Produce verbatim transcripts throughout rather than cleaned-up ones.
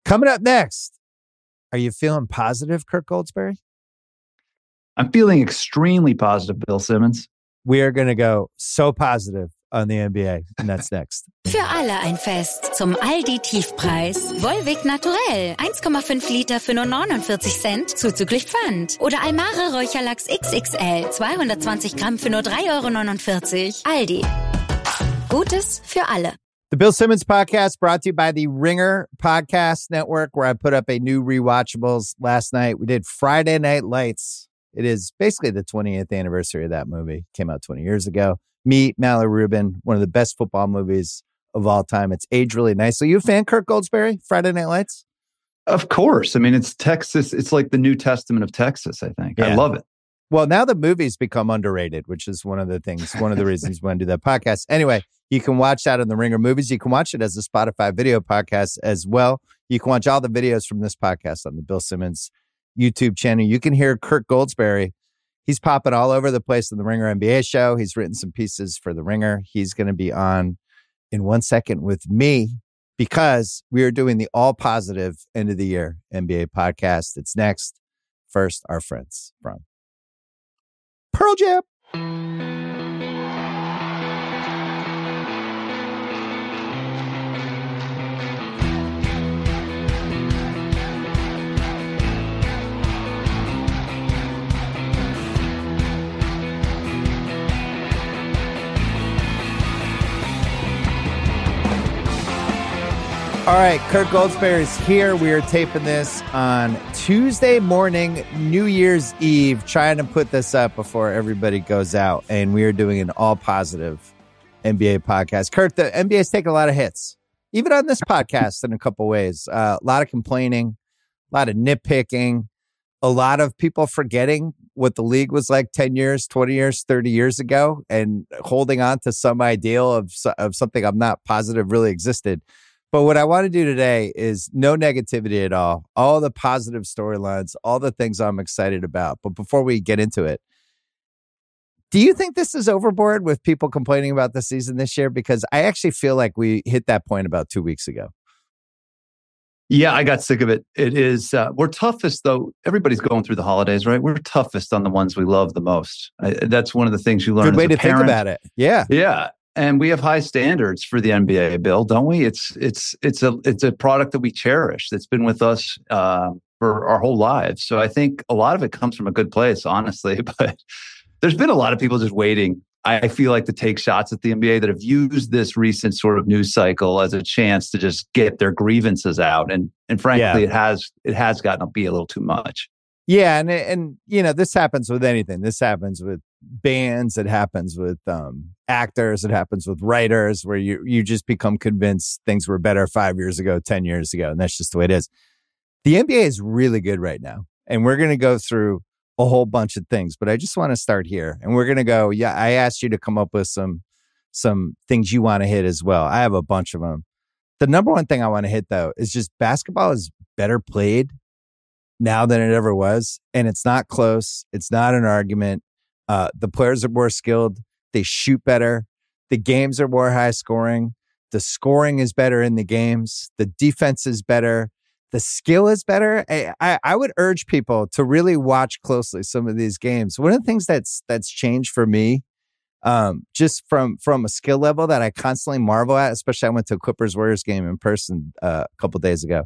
Coming up next, are you feeling positive, Kirk Goldsberry? I'm feeling extremely positive, Bill Simmons. We are going to go so positive on the N B A, and that's next. Für alle ein Fest zum Aldi Tiefpreis. Volvic Naturell eins Komma fünf Liter für nur neunundvierzig Cent zuzüglich Pfand. Oder Almare Räucherlachs X X L zweihundertzwanzig Gramm für nur drei Euro neunundvierzig. Aldi. Gutes für alle. The Bill Simmons Podcast brought to you by the Ringer Podcast Network, where I put up a new rewatchables last night. We did Friday Night Lights. It is basically the twentieth anniversary of that movie. Came out twenty years ago. Meet Mallory Rubin, one of the best football movies of all time. It's aged really nicely. You a fan, Kirk Goldsberry, Friday Night Lights? Of course. I mean, it's Texas. It's like the New Testament of Texas, I think. Yeah. I love it. Well, now the movie's become underrated, which is one of the things, one of the reasons we want to do that podcast. Anyway, you can watch that on the Ringer Movies. You can watch it as a Spotify video podcast as well. You can watch all the videos from this podcast on the Bill Simmons YouTube channel. You can hear Kirk Goldsberry. He's popping all over the place in the Ringer N B A show. He's written some pieces for the Ringer. He's going to be on in one second with me because we are doing the all positive end of the year N B A podcast. It's next. First, our friends from Pearl Jam. All right, Kirk Goldsberry is here. We are taping this on Tuesday morning, New Year's Eve, trying to put this up before everybody goes out. And we are doing an all positive N B A podcast. Kirk, the N B A's taking a lot of hits, even on this podcast in a couple ways. Uh, a lot of complaining, a lot of nitpicking, a lot of people forgetting what the league was like ten years, twenty years, thirty years ago, and holding on to some ideal of, of something I'm not positive really existed. But what I want to do today is no negativity at all, all the positive storylines, all the things I'm excited about. But before we get into it, do you think this is overboard with people complaining about the season this year? Because I actually feel like we hit that point about two weeks ago. Yeah, I got sick of it. It is, uh, we're toughest though. Everybody's going through the holidays, right? We're toughest on the ones we love the most. I, that's one of the things you learn. Good way as a to parent. think about it. Yeah. Yeah. And we have high standards for the N B A, Bill, don't we? It's it's it's a it's a product that we cherish. That's been with us uh, for our whole lives. So I think a lot of it comes from a good place, honestly. But there's been a lot of people just waiting, I feel like, to take shots at the N B A that have used this recent sort of news cycle as a chance to just get their grievances out. And and frankly, yeah. it has it has gotten to be a little too much. Yeah, and and you know, this happens with anything. This happens with bands. It happens with um, actors. It happens with writers, where you you just become convinced things were better five years ago, ten years ago, and that's just the way it is. The N B A is really good right now, and we're going to go through a whole bunch of things. But I just want to start here, and we're going to go. Yeah, I asked you to come up with some some things you want to hit as well. I have a bunch of them. The number one thing I want to hit, though, is just basketball is better played now than it ever was. And it's not close. It's not an argument. Uh, the players are more skilled. They shoot better. The games are more high scoring. The scoring is better in the games. The defense is better. The skill is better. I, I, I would urge people to really watch closely some of these games. One of the things that's that's changed for me, um, just from from a skill level that I constantly marvel at, especially I went to a Clippers Warriors game in person uh, a couple days ago.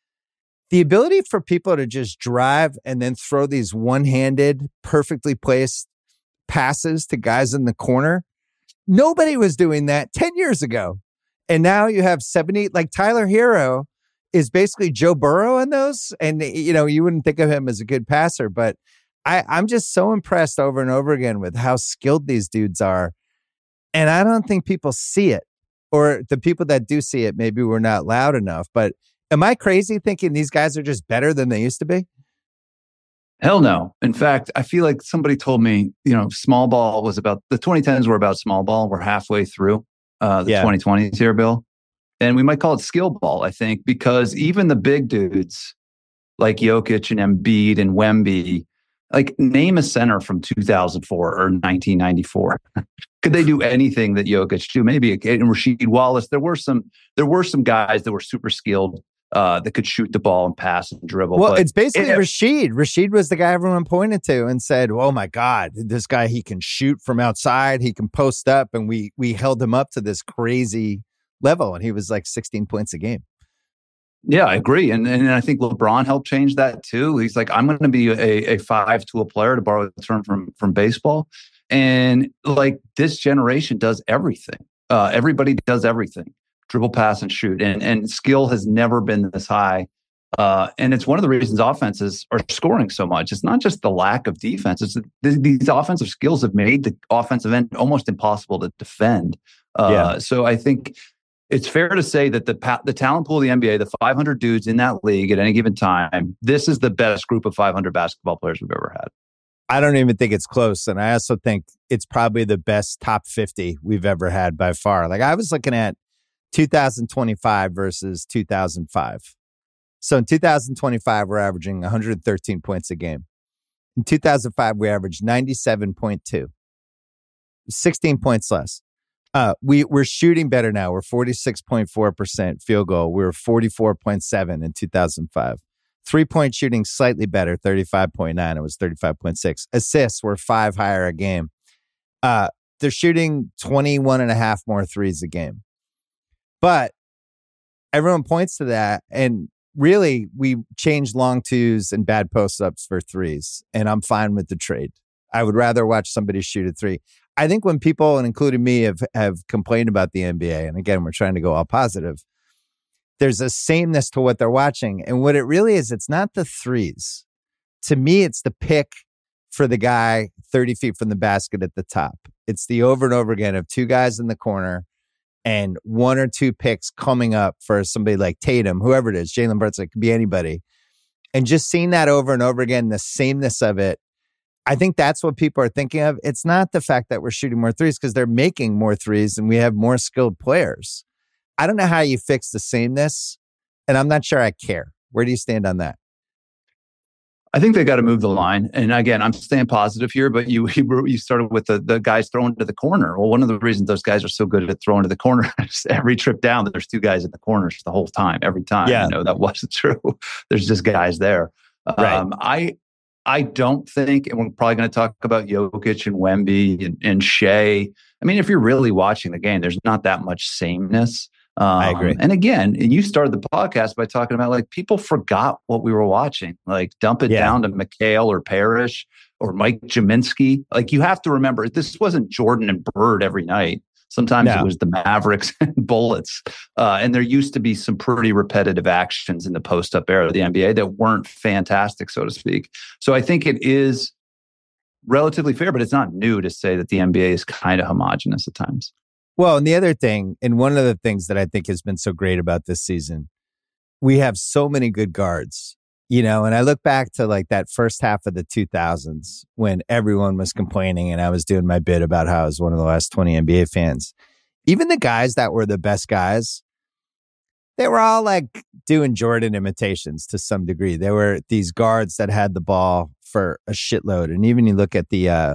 The ability for people to just drive and then throw these one-handed, perfectly placed passes to guys in the corner. Nobody was doing that ten years ago. And now you have seventy, like Tyler Hero is basically Joe Burrow in those. And, you know, you wouldn't think of him as a good passer, but I, I'm just so impressed over and over again with how skilled these dudes are. And I don't think people see it, or the people that do see it, maybe we're not loud enough. But am I crazy thinking these guys are just better than they used to be? Hell no. In fact, I feel like somebody told me, you know, small ball was about, the twenty tens were about small ball. We're halfway through uh, the yeah. twenty twenties here, Bill. And we might call it skill ball, I think, because even the big dudes like Jokic and Embiid and Wemby, like, name a center from two thousand four or nineteen ninety-four. Could they do anything that Jokic do? Maybe and Rasheed Wallace. There were some. There were some guys that were super skilled. uh, that could shoot the ball and pass and dribble. Well, but it's basically it, Rashid. Rashid was the guy everyone pointed to and said, "Oh my God, this guy, he can shoot from outside. He can post up." And we we held him up to this crazy level, and he was like sixteen points a game. Yeah, I agree. And and I think LeBron helped change that too. He's like, I'm going to be a, a five tool player, to borrow a term from, from baseball. And like this generation does everything. Uh, everybody does everything. Dribble, pass, and shoot. And, and skill has never been this high. Uh, and it's one of the reasons offenses are scoring so much. It's not just the lack of defense. It's th- these offensive skills have made the offensive end almost impossible to defend. Uh, yeah. So I think it's fair to say that the pa- the talent pool of the N B A, the five hundred dudes in that league at any given time, this is the best group of five hundred basketball players we've ever had. I don't even think it's close. And I also think it's probably the best top fifty we've ever had by far. Like I was looking at two thousand twenty-five versus two thousand five. So in two thousand twenty-five, we're averaging one hundred thirteen points a game. In two thousand five, we averaged ninety-seven point two, sixteen points less. Uh, we, we're shooting better now. We're forty-six point four percent field goal. We were forty-four point seven in two thousand five. Three-point shooting slightly better, thirty-five point nine. It was thirty-five point six. Assists were five higher a game. Uh, they're shooting twenty-one and a half more threes a game. But everyone points to that. And really, we changed long twos and bad post-ups for threes. And I'm fine with the trade. I would rather watch somebody shoot a three. I think when people, and including me, have, have complained about the N B A, and again, we're trying to go all positive, there's a sameness to what they're watching. And what it really is, it's not the threes. To me, it's the pick for the guy thirty feet from the basket at the top. It's the over and over again of two guys in the corner and one or two picks coming up for somebody like Tatum, whoever it is, Jalen Brunson, it could be anybody. And just seeing that over and over again, the sameness of it, I think that's what people are thinking of. It's not the fact that we're shooting more threes because they're making more threes and we have more skilled players. I don't know how you fix the sameness, and I'm not sure I care. Where do you stand on that? I think they got to move the line. And again, I'm staying positive here, but you you started with the, the guys throwing to the corner. Well, one of the reasons those guys are so good at throwing to the corner is every trip down, there's two guys in the corners the whole time, every time. Yeah. You know, that wasn't true. There's just guys there. Right. Um, I I don't think, and we're probably going to talk about Jokic and Wemby and, and Shea. I mean, if you're really watching the game, there's not that much sameness. Um, I agree. And again, and you started the podcast by talking about like people forgot what we were watching. Like dump it Yeah. down to McHale or Parrish or Mike Jaminski. Like you have to remember, this wasn't Jordan and Bird every night. Sometimes No. it was the Mavericks and Bullets. Uh, and there used to be some pretty repetitive actions in the post-up era of the N B A that weren't fantastic, so to speak. So I think it is relatively fair, but it's not new to say that the N B A is kind of homogenous at times. Well, and the other thing, and one of the things that I think has been so great about this season, we have so many good guards, you know, and I look back to like that first half of the two thousands when everyone was complaining and I was doing my bit about how I was one of the last twenty N B A fans. Even the guys that were the best guys, they were all like doing Jordan imitations to some degree. They were these guards that had the ball for a shitload. And even you look at the, uh,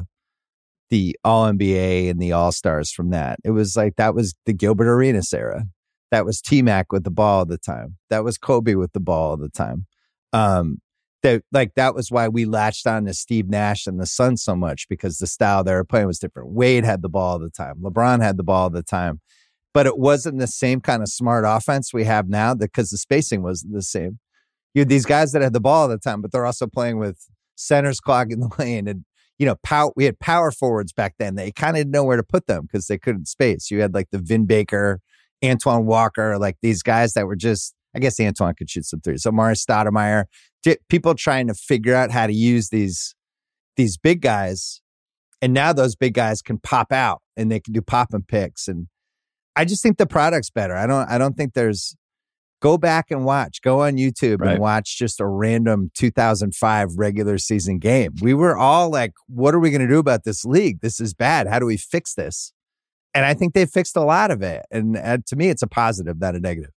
the All N B A and the All-Stars from that. It was like, that was the Gilbert Arenas era. That was T-Mac with the ball all the time. That was Kobe with the ball all the time. Um, that like, that was why we latched on to Steve Nash and the Suns so much, because the style they were playing was different. Wade had the ball all the time. LeBron had the ball all the time. But it wasn't the same kind of smart offense we have now because the spacing wasn't the same. You had these guys that had the ball all the time, but they're also playing with centers clogging the lane and, you know, pow- we had power forwards back then. They kind of didn't know where to put them because they couldn't space. You had like the Vin Baker, Antoine Walker, like these guys that were just, I guess Antoine could shoot some threes. So Amari Stoudemire, j- people trying to figure out how to use these, these big guys. And now those big guys can pop out and they can do pop and picks. And I just think the product's better. I don't, I don't think there's, go back and watch, go on YouTube Right. and watch just a random two thousand five regular season game. We were all like, what are we going to do about this league? This is bad. How do we fix this? And I think they fixed a lot of it. And uh, to me, it's a positive, not a negative.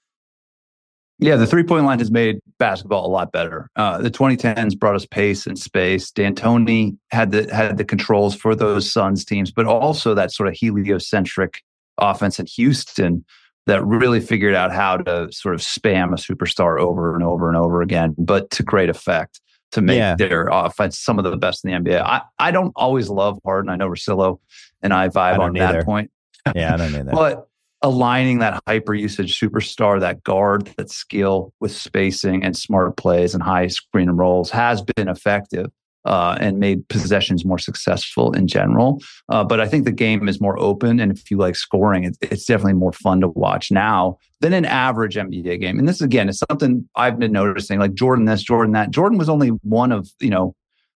Yeah, the three-point line has made basketball a lot better. Uh, the twenty tens brought us pace and space. D'Antoni had the had the controls for those Suns teams, but also that sort of heliocentric offense in Houston that really figured out how to sort of spam a superstar over and over and over again, but to great effect to make yeah. their offense some of the best in the N B A. I, I don't always love Harden. I know Russillo and I vibe I on either. that point. Yeah, I don't need that. But aligning that hyper usage superstar, that guard, that skill with spacing and smart plays and high screen and rolls has been effective. Uh, and made possessions more successful in general. Uh, but I think the game is more open. And if you like scoring, it, it's definitely more fun to watch now than an average N B A game. And this, again, is something I've been noticing, like Jordan this, Jordan that. Jordan was only one of, you know,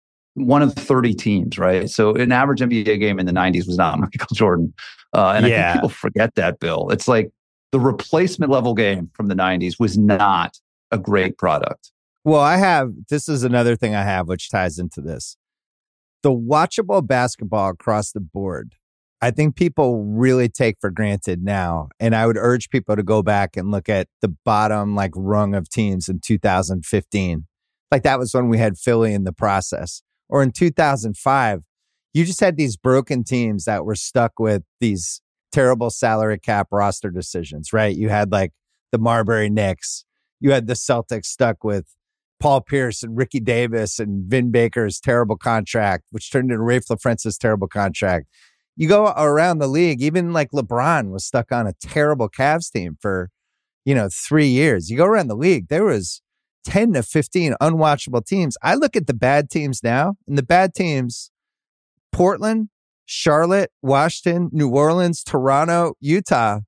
one of thirty teams, right? So an average N B A game in the nineties was not Michael Jordan. Uh, and yeah. I think people forget that, Bill. It's like the replacement level game from the nineties was not a great product. Well, I have, this is another thing I have, which ties into this. The watchable basketball across the board, I think people really take for granted now. And I would urge people to go back and look at the bottom like rung of teams in two thousand fifteen. Like that was when we had Philly in the process. Or in two thousand five, you just had these broken teams that were stuck with these terrible salary cap roster decisions, right? You had like the Marbury Knicks. You had the Celtics stuck with Paul Pierce and Ricky Davis and Vin Baker's terrible contract, which turned into Rafe LaFrence's terrible contract. You go around the league, even like LeBron was stuck on a terrible Cavs team for, you know, three years. You go around the league, there was ten to fifteen unwatchable teams. I look at the bad teams now, and the bad teams, Portland, Charlotte, Washington, New Orleans, Toronto, Utah.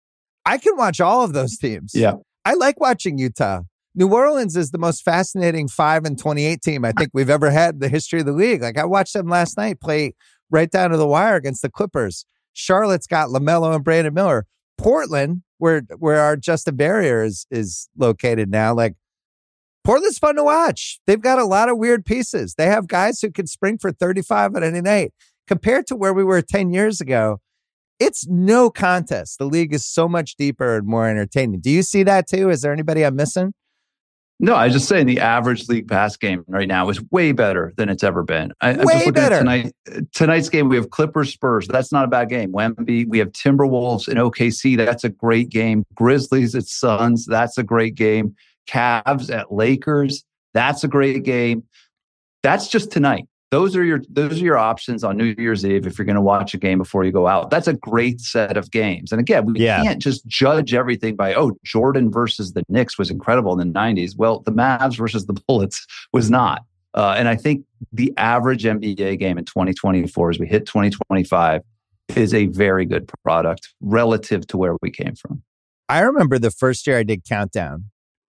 I can watch all of those teams. Yeah. I like watching Utah. New Orleans is the most fascinating five and twenty-eight team I think we've ever had in the history of the league. Like I watched them last night play right down to the wire against the Clippers. Charlotte's got LaMelo and Brandon Miller. Portland, where where our Justin Barrier is is located now, like Portland's fun to watch. They've got a lot of weird pieces. They have guys who can spring for thirty-five at any night. Compared to where we were ten years ago, it's no contest. The league is so much deeper and more entertaining. Do you see that too? Is there anybody I'm missing? No, I was just saying the average league pass game right now is way better than it's ever been. I, way I'm just looking better. At tonight, tonight's game, we have Clippers Spurs. That's not a bad game. Wemby, we have Timberwolves and O K C. That's a great game. Grizzlies at Suns. That's a great game. Cavs at Lakers. That's a great game. That's just tonight. Those are your those are your options on New Year's Eve if you're going to watch a game before you go out. That's a great set of games. And again, we yeah. can't just judge everything by, oh, Jordan versus the Knicks was incredible in the nineties. Well, the Mavs versus the Bullets was not. Uh, and I think the average N B A game in twenty twenty-four, as we hit twenty twenty-five, is a very good product relative to where we came from. I remember the first year I did Countdown.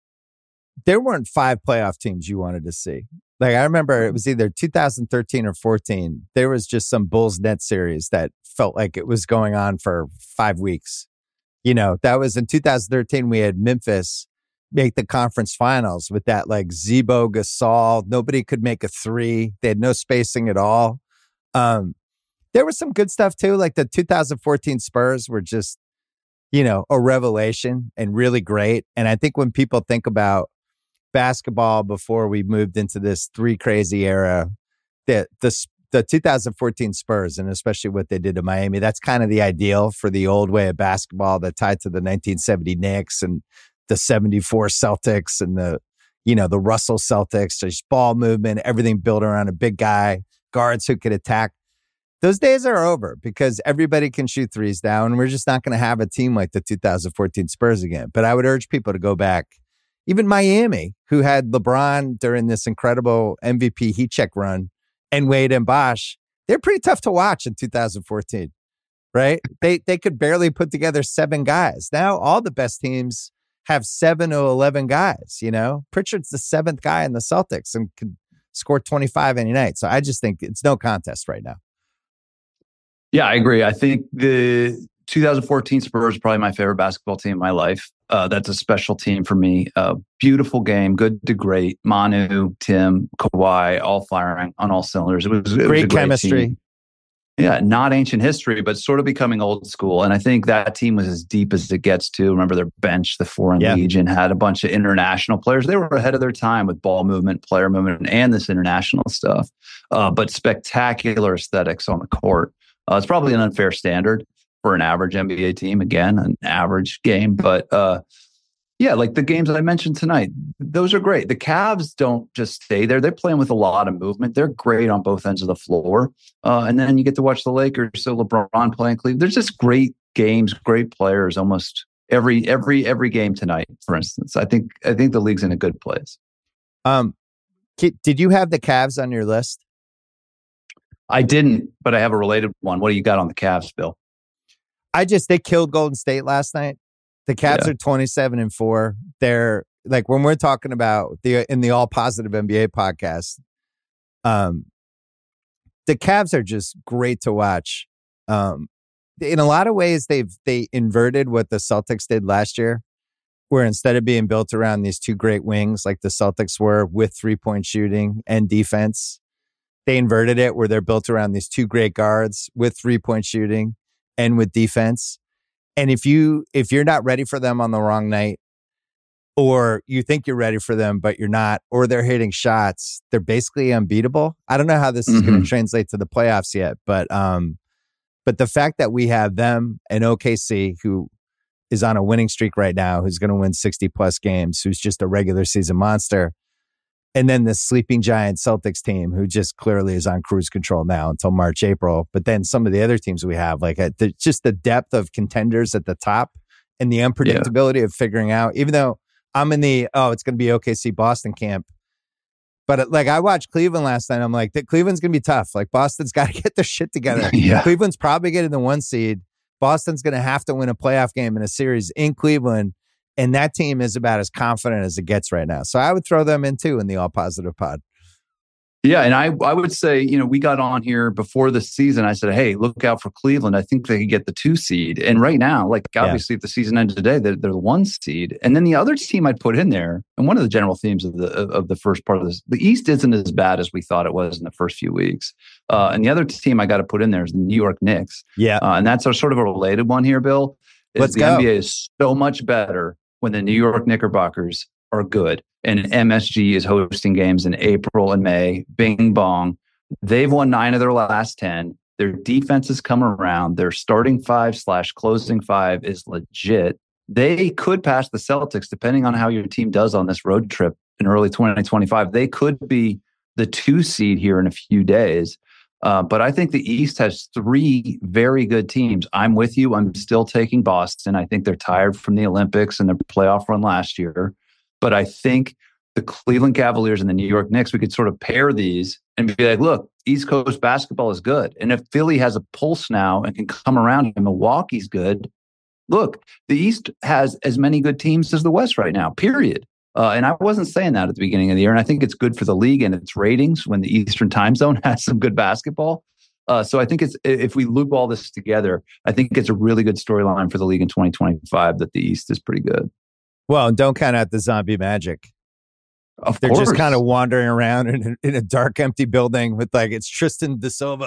There weren't five playoff teams you wanted to see. Like, I remember it was either two thousand thirteen or fourteen. There was just some Bulls Net series that felt like it was going on for five weeks. You know, that was in two thousand thirteen. We had Memphis make the conference finals with that like Zebo Gasol. Nobody could make a three. They had no spacing at all. Um, there was some good stuff too. Like the two thousand fourteen Spurs were just, you know, a revelation and really great. And I think when people think about basketball before we moved into this three crazy era, that the the two thousand fourteen Spurs, and especially what they did to Miami, that's kind of the ideal for the old way of basketball that tied to the nineteen seventy Knicks and the seventy-four Celtics and the, you know, the Russell Celtics, just ball movement, everything built around a big guy, guards who could attack. Those days are over because everybody can shoot threes down. And we're just not going to have a team like the two thousand fourteen Spurs again. But I would urge people to go back. Even Miami, who had LeBron during this incredible M V P heat check run, and Wade and Bosh, they're pretty tough to watch in two thousand fourteen, right? They they could barely put together seven guys. Now all the best teams have seven to eleven guys, you know? Pritchard's the seventh guy in the Celtics and could score twenty-five any night. So I just think it's no contest right now. Yeah, I agree. I think the two thousand fourteen Spurs are probably my favorite basketball team in my life. Uh, that's a special team for me. Uh, beautiful game, good to great. Manu, Tim, Kawhi, all firing on all cylinders. It was, it great, was a great chemistry. Team. Yeah, not ancient history, but sort of becoming old school. And I think that team was as deep as it gets to. Remember their bench, the Foreign yeah. Legion, had a bunch of international players. They were ahead of their time with ball movement, player movement, and this international stuff. Uh, but spectacular aesthetics on the court. Uh, it's probably an unfair standard for an average N B A team. Again, an average game, but uh, yeah, like the games that I mentioned tonight, those are great. The Cavs don't just stay there; they're playing with a lot of movement. They're great on both ends of the floor, uh, and then you get to watch the Lakers. So LeBron playing Cleveland. There's just great games, great players, almost every every every game tonight. For instance, I think I think the league's in a good place. Um, did you have the Cavs on your list? I didn't, but I have a related one. What do you got on the Cavs, Bill? I just they killed Golden State last night. The Cavs yeah. are twenty-seven and four. They're like when we're talking about the in the All Positive N B A podcast. Um, the Cavs are just great to watch. Um, in a lot of ways, they've they inverted what the Celtics did last year, where instead of being built around these two great wings like the Celtics were with three point shooting and defense, they inverted it where they're built around these two great guards with three point shooting and with defense. And if you if you're not ready for them on the wrong night, or you think you're ready for them but you're not, or they're hitting shots, they're basically unbeatable. I don't know how this is mm-hmm. going to translate to the playoffs yet, but um, but the fact that we have them and O K C, who is on a winning streak right now, who's going to win sixty plus games, who's just a regular season monster, and then the sleeping giant Celtics team, who just clearly is on cruise control now until March, April. But then some of the other teams we have, like uh, the, just the depth of contenders at the top and the unpredictability yeah. of figuring out, even though I'm in the, oh, it's going to be O K C Boston camp. But it, like I watched Cleveland last night. I'm like, that Cleveland's going to be tough. Like Boston's got to get their shit together. yeah. Cleveland's probably getting the one seed. Boston's going to have to win a playoff game in a series in Cleveland. And that team is about as confident as it gets right now. So I would throw them in too in the All Positive pod. Yeah, and I, I would say, you know, we got on here before the season. I said, hey, look out for Cleveland. I think they could get the two seed. And right now, like obviously yeah. if the season ended today, they're, they're the one seed. And then the other team I'd put in there, and one of the general themes of the of the first part of this, the East isn't as bad as we thought it was in the first few weeks. Uh, and the other team I got to put in there is the New York Knicks. Yeah. Uh, and that's a sort of a related one here, Bill. Is Let's the go. N B A is so much better when the New York Knickerbockers are good. And M S G is hosting games in April and May. Bing bong. They've won nine of their last ten. Their defense has come around. Their starting five slash closing five is legit. They could pass the Celtics, depending on how your team does on this road trip in early twenty twenty-five. They could be the two seed here in a few days. Uh, but I think the East has three very good teams. I'm with you. I'm still taking Boston. I think they're tired from the Olympics and their playoff run last year. But I think the Cleveland Cavaliers and the New York Knicks, we could sort of pair these and be like, look, East Coast basketball is good. And if Philly has a pulse now and can come around and Milwaukee's good, look, the East has as many good teams as the West right now, period. Uh, and I wasn't saying that at the beginning of the year. And I think it's good for the league and its ratings when the Eastern time zone has some good basketball. Uh, so I think it's if we loop all this together, I think it's a really good storyline for the league in twenty twenty-five that the East is pretty good. Well, don't count out the zombie magic. Of They're course. just kind of wandering around in, in a dark, empty building with like, it's Tristan Da Silva.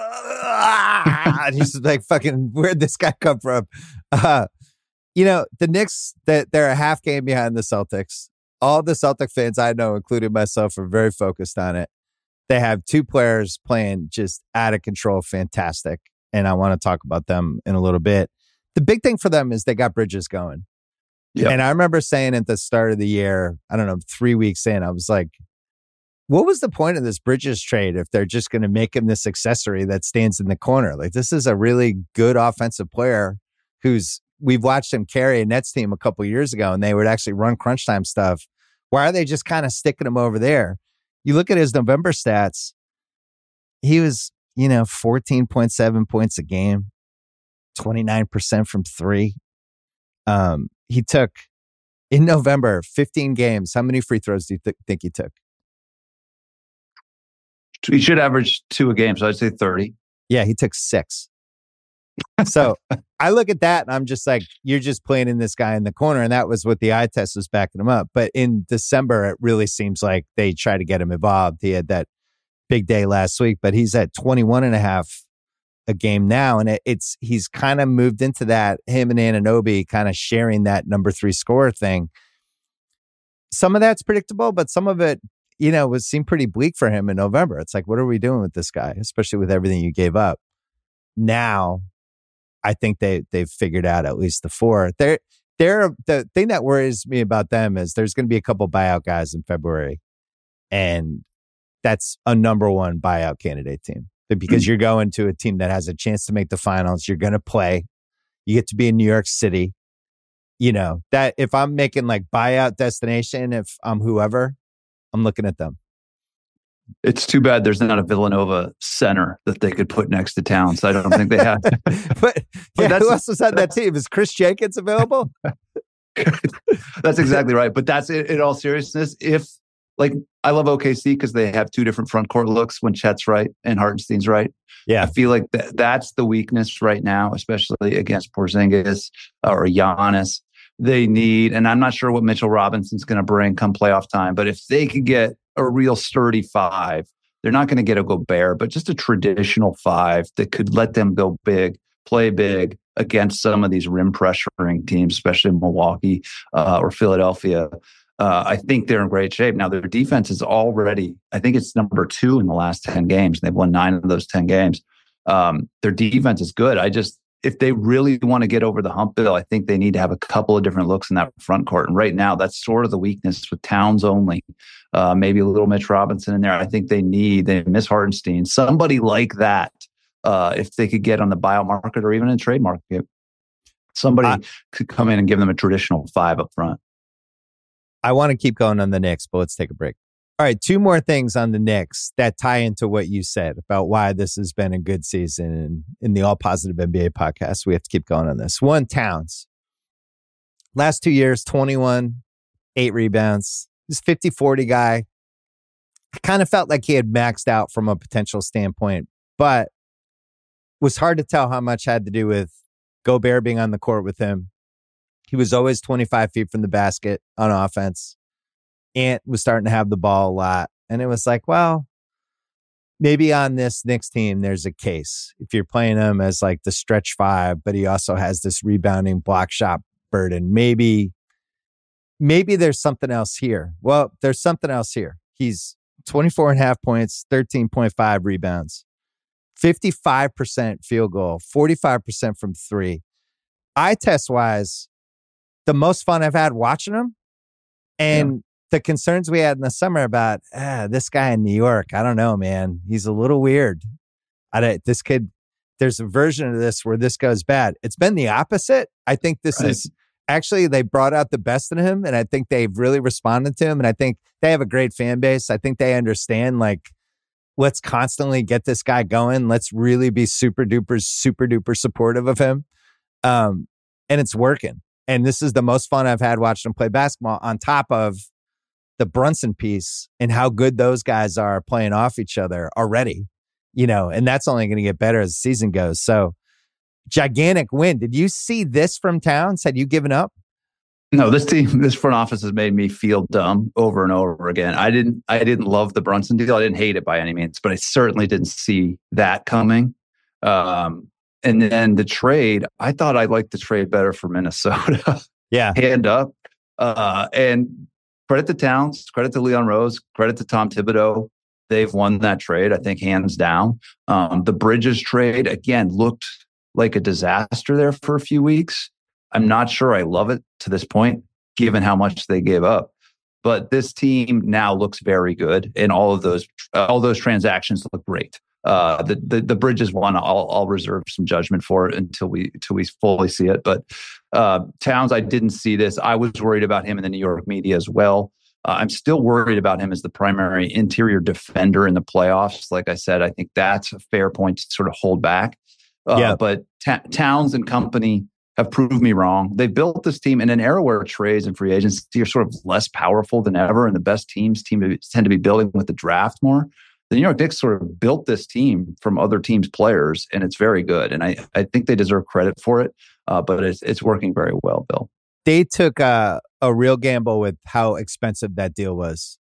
And he's like, fucking, where'd this guy come from? Uh, you know, the Knicks, that they're a half game behind the Celtics. All the Celtic fans I know, including myself, are very focused on it. They have two players playing just out of control, fantastic. And I want to talk about them in a little bit. The big thing for them is they got Bridges going. Yep. And I remember saying at the start of the year, I don't know, three weeks in, I was like, what was the point of this Bridges trade if they're just going to make him this accessory that stands in the corner? Like, this is a really good offensive player who's, we've watched him carry a Nets team a couple years ago and they would actually run crunch time stuff. Why are they just kind of sticking him over there? You look at his November stats, he was, you know, fourteen point seven points a game, twenty-nine percent from three. Um, he took, in November, fifteen games. How many free throws do you th- think he took? He should average two a game, so I'd say thirty. Yeah, he took six. So I look at that and I'm just like, you're just playing in this guy in the corner. And that was what the eye test was backing him up. But in December, it really seems like they try to get him involved. He had that big day last week, but he's at twenty-one and a half a game now. And it, it's, he's kind of moved into that, him and Anunoby kind of sharing that number three scorer thing. Some of that's predictable, but some of it, you know, was seemed pretty bleak for him in November. It's like, what are we doing with this guy? Especially with everything you gave up. Now, I think they they've figured out at least the four. They're they're the thing that worries me about them is there's going to be a couple buyout guys in February, and that's a number one buyout candidate team. But because you're going to a team that has a chance to make the finals, you're going to play. You get to be in New York City. You know that if I'm making like buyout destination, if I'm whoever, I'm looking at them. It's too bad there's not a Villanova center that they could put next to Towns. I don't think they have. but but yeah, that's, who else was on that team? Is Chris Jenkins available? That's exactly right. But that's it. In all seriousness, if like I love O K C because they have two different front court looks when Chet's right and Hartenstein's right. Yeah, I feel like th- that's the weakness right now, especially against Porzingis or Giannis. They need, and I'm not sure what Mitchell Robinson's going to bring come playoff time, but if they could get a real sturdy five, they're not going to get a Gobert, but just a traditional five that could let them go big, play big against some of these rim pressuring teams, especially Milwaukee uh, or Philadelphia. Uh, I think they're in great shape. Now, their defense is already, I think it's number two in the last ten games. They've won nine of those ten games. Um, their defense is good. I just, if they really want to get over the hump, Bill, I think they need to have a couple of different looks in that front court. And right now, that's sort of the weakness with Towns only. Uh, maybe a little Mitch Robinson in there. I think they need, they miss Hartenstein, somebody like that. Uh, if they could get on the buyout market or even in trade market, somebody uh, could come in and give them a traditional five up front. I want to keep going on the Knicks, but let's take a break. All right, two more things on the Knicks that tie into what you said about why this has been a good season. And in the All Positive N B A podcast, we have to keep going on this. One, Towns. Last two years, twenty-one, eight rebounds. He's fifty forty guy. I kind of felt like he had maxed out from a potential standpoint, but it was hard to tell how much had to do with Gobert being on the court with him. He was always twenty-five feet from the basket on offense. Ant was starting to have the ball a lot. And it was like, well, maybe on this Knicks team, there's a case. If you're playing him as like the stretch five, but he also has this rebounding block shot burden, maybe, maybe there's something else here. Well, there's something else here. He's twenty-four and a half points, thirteen point five rebounds, fifty-five percent field goal, forty-five percent from three. Eye test wise, the most fun I've had watching him. And yeah. The concerns we had in the summer about ah, this guy in New York, I don't know, man. He's a little weird. I don't, this kid, there's a version of this where this goes bad. It's been the opposite. I think this right. is actually, they brought out the best in him, and I think they've really responded to him. And I think they have a great fan base. I think they understand, like, let's constantly get this guy going. Let's really be super duper, super duper supportive of him. Um, and it's working. And this is the most fun I've had watching him play basketball, on top of the Brunson piece and how good those guys are playing off each other already, you know, and that's only going to get better as the season goes. So gigantic win. Did you see this from Towns? Had you given up? No, this team, this front office has made me feel dumb over and over again. I didn't, I didn't love the Brunson deal. I didn't hate it by any means, but I certainly didn't see that coming. Um, and then the trade, I thought I liked the trade better for Minnesota. Yeah. Hand up. Uh, and credit to Towns, credit to Leon Rose, credit to Tom Thibodeau. They've won that trade, I think, hands down. Um, the Bridges trade, again, looked like a disaster there for a few weeks. I'm not sure I love it to this point, given how much they gave up. But this team now looks very good, and all of those, uh, all those transactions look great. Uh, the, the the Bridges one, I'll I'll reserve some judgment for it until we until we fully see it. But uh, Towns, I didn't see this. I was worried about him in the New York media as well. Uh, I'm still worried about him as the primary interior defender in the playoffs. Like I said, I think that's a fair point to sort of hold back. Uh, yeah. But ta- Towns and company have proved me wrong. They built this team in an era where trades and free agency are sort of less powerful than ever, and the best teams team to, tend to be building with the draft more. The New York Knicks sort of built this team from other teams' players, and it's very good. And I, I think they deserve credit for it, uh, but it's it's working very well, Bill. They took a, a real gamble with how expensive that deal was.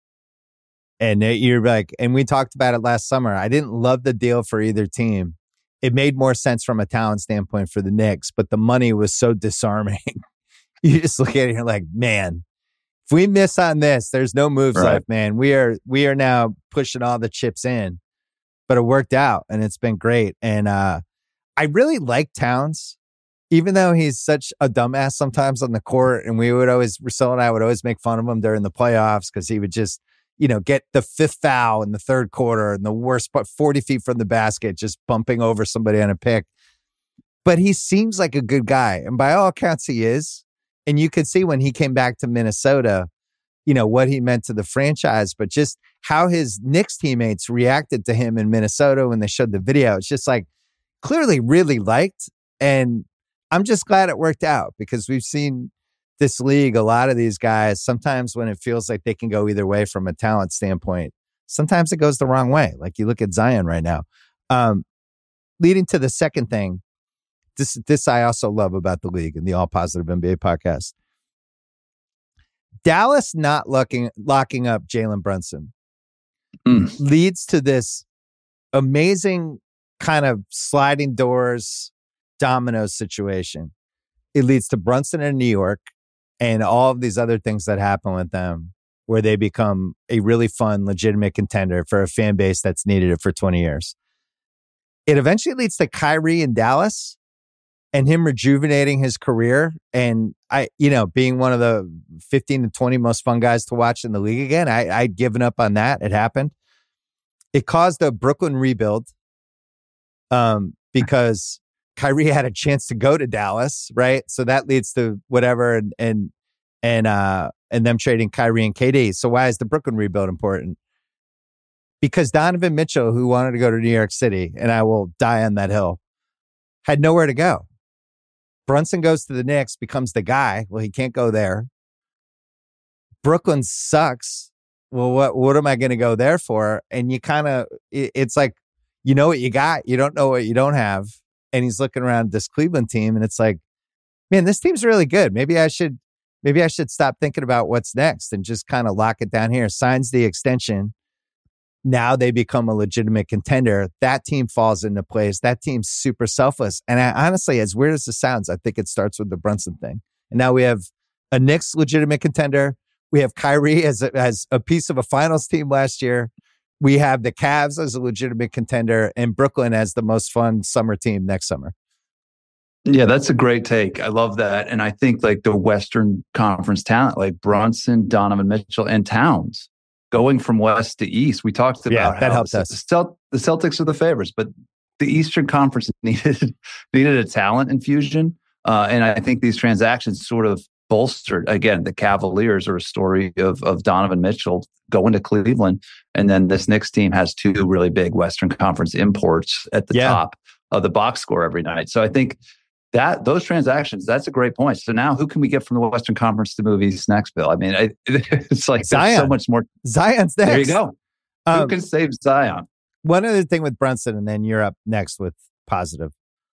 And it, you're like, and we talked about it last summer. I didn't love the deal for either team. It made more sense from a talent standpoint for the Knicks, but the money was so disarming. You just look at it and you're like, man, if we miss on this, there's no moves right. left, man. We are we are now pushing all the chips in, but it worked out and it's been great. And uh, I really like Towns. even though he's such a dumbass sometimes on the court, and we would always, Russell and I would always make fun of him during the playoffs because he would just, you know, get the fifth foul in the third quarter and the worst part, forty feet from the basket, just bumping over somebody on a pick. But he seems like a good guy. And by all accounts, he is. And you could see when he came back to Minnesota, you know, what he meant to the franchise, but just how his Knicks teammates reacted to him in Minnesota when they showed the video. It's just like clearly really liked. And I'm just glad it worked out because we've seen this league, a lot of these guys, sometimes when it feels like they can go either way from a talent standpoint, sometimes it goes the wrong way. Like you look at Zion right now. Um, leading to the second thing, This, this I also love about the league and the All Positive N B A podcast. Dallas not locking, locking up Jalen Brunson mm. leads to this amazing kind of sliding doors dominoes situation. It leads to Brunson in New York and all of these other things that happen with them where they become a really fun, legitimate contender for a fan base that's needed it for twenty years. It eventually leads to Kyrie in Dallas and him rejuvenating his career. And I, you know, being one of the fifteen to twenty most fun guys to watch in the league again, I, I'd given up on that. It happened. It caused a Brooklyn rebuild um, because Kyrie had a chance to go to Dallas, right? So that leads to whatever and, and, and, uh, and them trading Kyrie and K D. So why is the Brooklyn rebuild important? Because Donovan Mitchell, who wanted to go to New York City, and I will die on that hill, had nowhere to go. Brunson goes to the Knicks, becomes the guy. Well, he can't go there. Brooklyn sucks. Well, what what am I going to go there for? And you kind of, it, it's like, you know what you got. You don't know what you don't have. And he's looking around this Cleveland team, and it's like, man, this team's really good. Maybe I should, maybe I should stop thinking about what's next and just kind of lock it down here. Signs the extension. Now they become a legitimate contender. That team falls into place. That team's super selfless. And I, honestly, as weird as it sounds, I think it starts with the Brunson thing. And now we have a Knicks legitimate contender. We have Kyrie as a, as a piece of a finals team last year. We have the Cavs as a legitimate contender and Brooklyn as the most fun summer team next summer. Yeah, that's a great take. I love that. And I think like the Western Conference talent, like Brunson, Donovan Mitchell, and Towns, going from west to east, we talked about yeah, that how helped the, us. The, Celt- the Celtics are the favorites, but the Eastern Conference needed needed a talent infusion. Uh, and I think these transactions sort of bolstered, again, the Cavaliers are a story of, of Donovan Mitchell going to Cleveland. And then this Knicks team has two really big Western Conference imports at the yeah. top of the box score every night. So I think that those transactions, that's a great point. So now who can we get from the Western Conference to move east next, Bill? I mean, I, it's like Zion. There's so much more. Zion's next. There you go. Um, who can save Zion? One other thing with Brunson, and then you're up next with positive.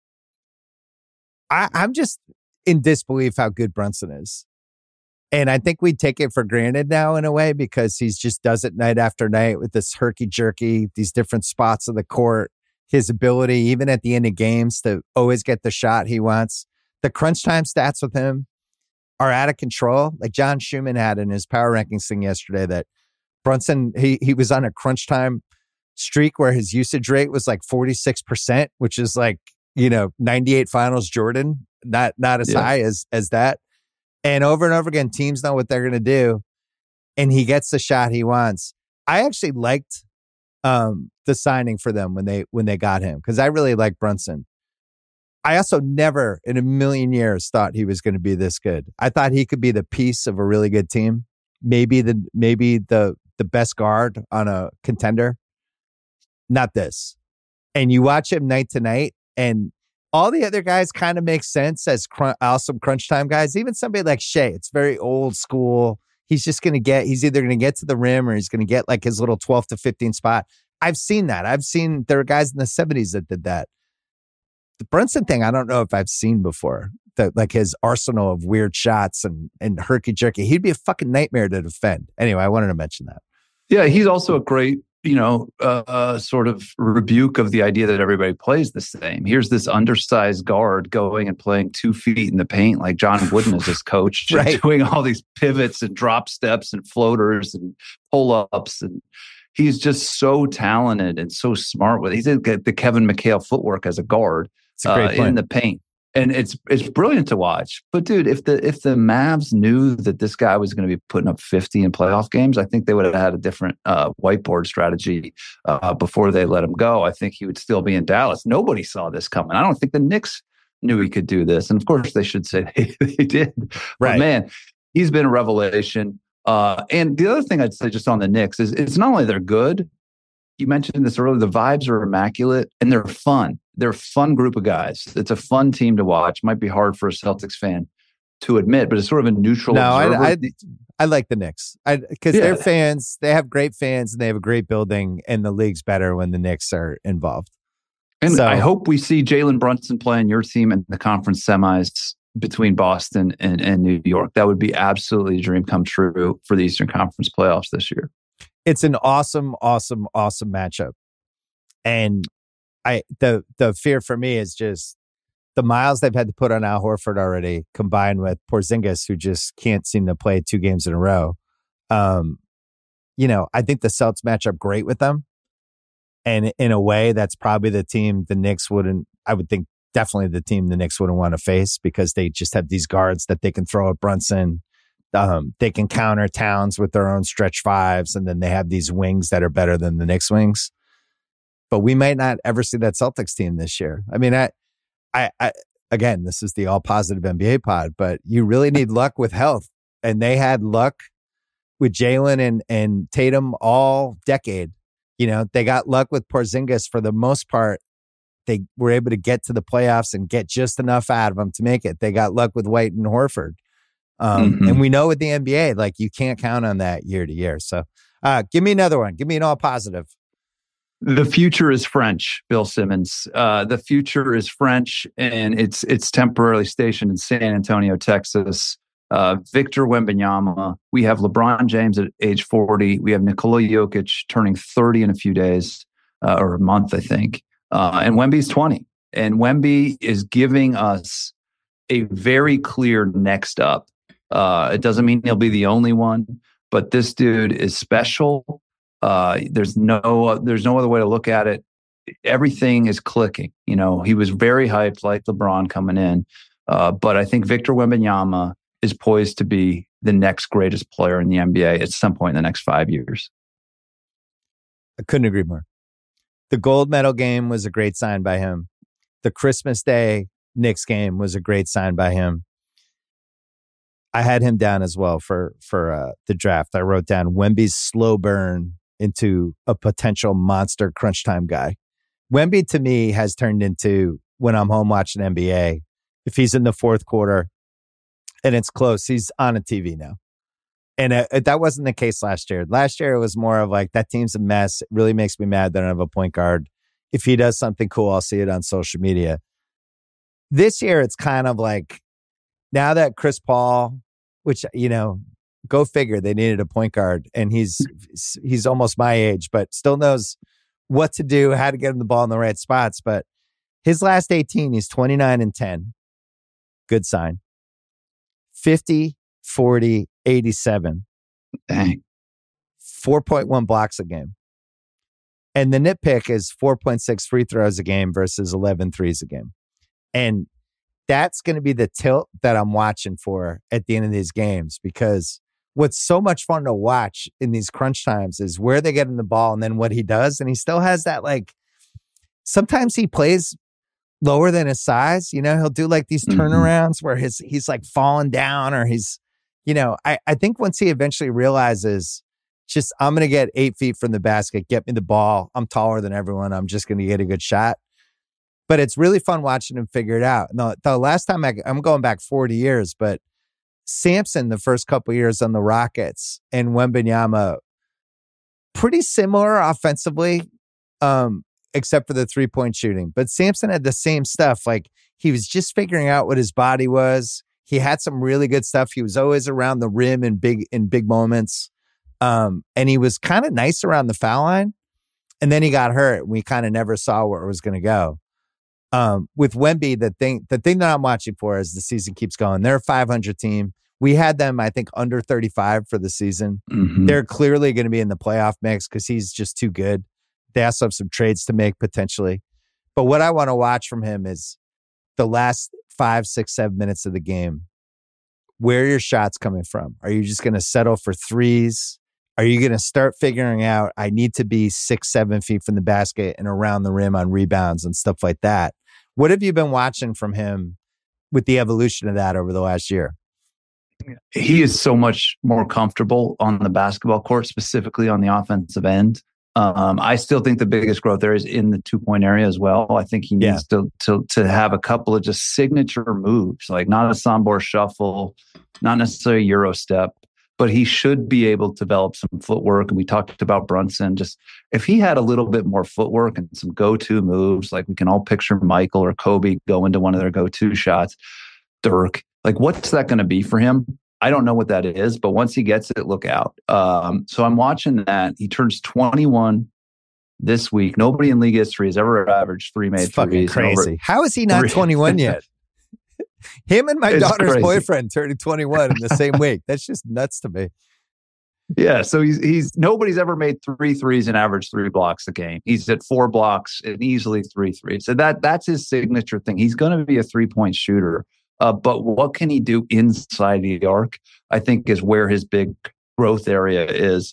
I, I'm just in disbelief how good Brunson is. And I think we take it for granted now in a way because he's just does it night after night with this herky-jerky, these different spots of the court. His ability, even at the end of games, to always get the shot he wants. The crunch time stats with him are out of control. Like John Schumann had in his power rankings thing yesterday that Brunson, he he was on a crunch time streak where his usage rate was like forty-six percent, which is like, you know, ninety-eight finals Jordan, not not as yeah. high as as that. And over and over again, teams know what they're going to do. And he gets the shot he wants. I actually liked um, the signing for them when they when they got him because I really like Brunson. I also never in a million years thought he was going to be this good. I thought he could be the piece of a really good team. Maybe the maybe the the best guard on a contender. Not this. And you watch him night to night and all the other guys kind of make sense as cr- awesome crunch time guys. Even somebody like Shea, it's very old school. He's just going to get, he's either going to get to the rim or he's going to get like his little twelve to fifteen spot. I've seen that. I've seen, there were guys in the seventies that did that. The Brunson thing, I don't know if I've seen before. The, like his arsenal of weird shots and, and herky-jerky. He'd be a fucking nightmare to defend. Anyway, I wanted to mention that. Yeah, he's also a great, you know, uh, uh, sort of rebuke of the idea that everybody plays the same. Here's this undersized guard going and playing two feet in the paint like John Wooden is his coach, right. doing all these pivots and drop steps and floaters and pull-ups. And he's just so talented and so smart with it. He's got the Kevin McHale footwork as a guard uh, in the paint. And it's it's brilliant to watch. But dude, if the if the Mavs knew that this guy was going to be putting up fifty in playoff games, I think they would have had a different uh, whiteboard strategy uh, before they let him go. I think he would still be in Dallas. Nobody saw this coming. I don't think the Knicks knew he could do this. And of course, they should say they, they did. Right. But man, he's been a revelation. Uh, and the other thing I'd say just on the Knicks is it's not only they're good. You mentioned this earlier. The vibes are immaculate and they're fun. They're a fun group of guys. It's a fun team to watch. Might be hard for a Celtics fan to admit, but it's sort of a neutral no, observer. I, I, I like the Knicks because Yeah. they're fans. They have great fans and they have a great building, and the league's better when the Knicks are involved. And So- I hope we see Jalen Brunson playing your team in the conference semis between Boston and, and New York. That would be absolutely a dream come true for the Eastern Conference playoffs this year. It's an awesome, awesome, awesome matchup. And I the the fear for me is just the miles they've had to put on Al Horford already, combined with Porzingis, who just can't seem to play two games in a row. Um, you know, I think the Celtics match up great with them. And in a way, that's probably the team the Knicks wouldn't, I would think definitely the team the Knicks wouldn't want to face, because they just have these guards that they can throw at Brunson. Um, they can counter Towns with their own stretch fives, and then they have these wings that are better than the Knicks wings. But we might not ever see that Celtics team this year. I mean, I, I, I again, this is the all positive N B A pod, but you really need luck with health, and they had luck with Jalen and and Tatum all decade. You know, they got luck with Porzingis for the most part. They were able to get to the playoffs and get just enough out of them to make it. They got luck with White and Horford. Um, Mm-hmm. And we know with the N B A, like you can't count on that year to year. So uh, give me another one. Give me an all positive. The future is French, Bill Simmons. Uh, the future is French, and it's it's temporarily stationed in San Antonio, Texas. Uh, Victor Wembanyama. We have LeBron James at age forty. We have Nikola Jokic turning thirty in a few days, uh, or a month, I think. Uh, and Wemby's twenty. And Wemby is giving us a very clear next up. Uh, it doesn't mean he'll be the only one, but this dude is special. Uh, there's no, there's no other way to look at it. Everything is clicking. You know, he was very hyped, like LeBron coming in. Uh, but I think Victor Wembanyama is poised to be the next greatest player in the N B A at some point in the next five years. I couldn't agree more. The gold medal game was a great sign by him. The Christmas Day Knicks game was a great sign by him. I had him down as well for for uh, the draft. I wrote down Wemby's slow burn into a potential monster crunch time guy. Wemby to me has turned into, when I'm home watching N B A, if he's in the fourth quarter and it's close, he's on a T V now. And uh, that wasn't the case last year. Last year, it was more of like, that team's a mess. It really makes me mad that I don't have a point guard. If he does something cool, I'll see it on social media. This year, it's kind of like, now that Chris Paul, which, you know, go figure, they needed a point guard, and he's he's almost my age, but still knows what to do, how to get him the ball in the right spots. But his last eighteen, he's twenty-nine and ten. Good sign. fifty, forty, eighty-seven. Dang. four point one blocks a game. And the nitpick is four point six free throws a game versus eleven threes a game. And that's going to be the tilt that I'm watching for at the end of these games, because what's so much fun to watch in these crunch times is where they get him the ball and then what he does. And he still has that, like, sometimes he plays lower than his size. You know, he'll do like these Mm-hmm. turnarounds where his he's like falling down, or he's, you know, I, I think once he eventually realizes, just, I'm going to get eight feet from the basket, get me the ball. I'm taller than everyone. I'm just going to get a good shot. But it's really fun watching him figure it out. No, the last time I, I'm going back forty years, but Sampson, the first couple of years on the Rockets, and Wembanyama, pretty similar offensively, um, except for the three-point shooting. But Sampson had the same stuff. Like, he was just figuring out what his body was. He had some really good stuff. He was always around the rim in big in big moments. Um, and he was kind of nice around the foul line. And then he got hurt. We kind of never saw where it was going to go. Um, with Wemby, the thing, the thing that I'm watching for as the season keeps going, they're a five hundred team. We had them, I think, under thirty-five for the season. Mm-hmm. They're clearly going to be in the playoff mix because he's just too good. They also have some trades to make potentially. But what I want to watch from him is the last five, six, seven minutes of the game, where are your shots coming from? Are you just going to settle for threes? Are you going to start figuring out, I need to be six, seven feet from the basket and around the rim on rebounds and stuff like that? What have you been watching from him with the evolution of that over the last year? He is so much more comfortable on the basketball court, specifically on the offensive end. Um, I still think the biggest growth there is in the two-point area as well. I think he needs yeah. to, to to have a couple of just signature moves, like not a Sombor shuffle, not necessarily a Euro step, but he should be able to develop some footwork. And we talked about Brunson. Just if he had a little bit more footwork and some go-to moves, like we can all picture Michael or Kobe go into one of their go-to shots, Dirk, like what's that going to be for him? I don't know what that is, but once he gets it, look out. Um, so I'm watching that. He turns twenty-one this week. Nobody in league history has ever averaged three made it's fucking threes. Crazy. Over, How is he not three. twenty-one yet? Him and my it's daughter's crazy. boyfriend turning twenty-one in the same week. That's just nuts to me. Yeah, so he's he's nobody's ever made three threes and averaged three blocks a game. He's at four blocks and easily three threes. So that that's his signature thing. He's going to be a three-point shooter. Uh, but what can he do inside the arc, I think, is where his big growth area is.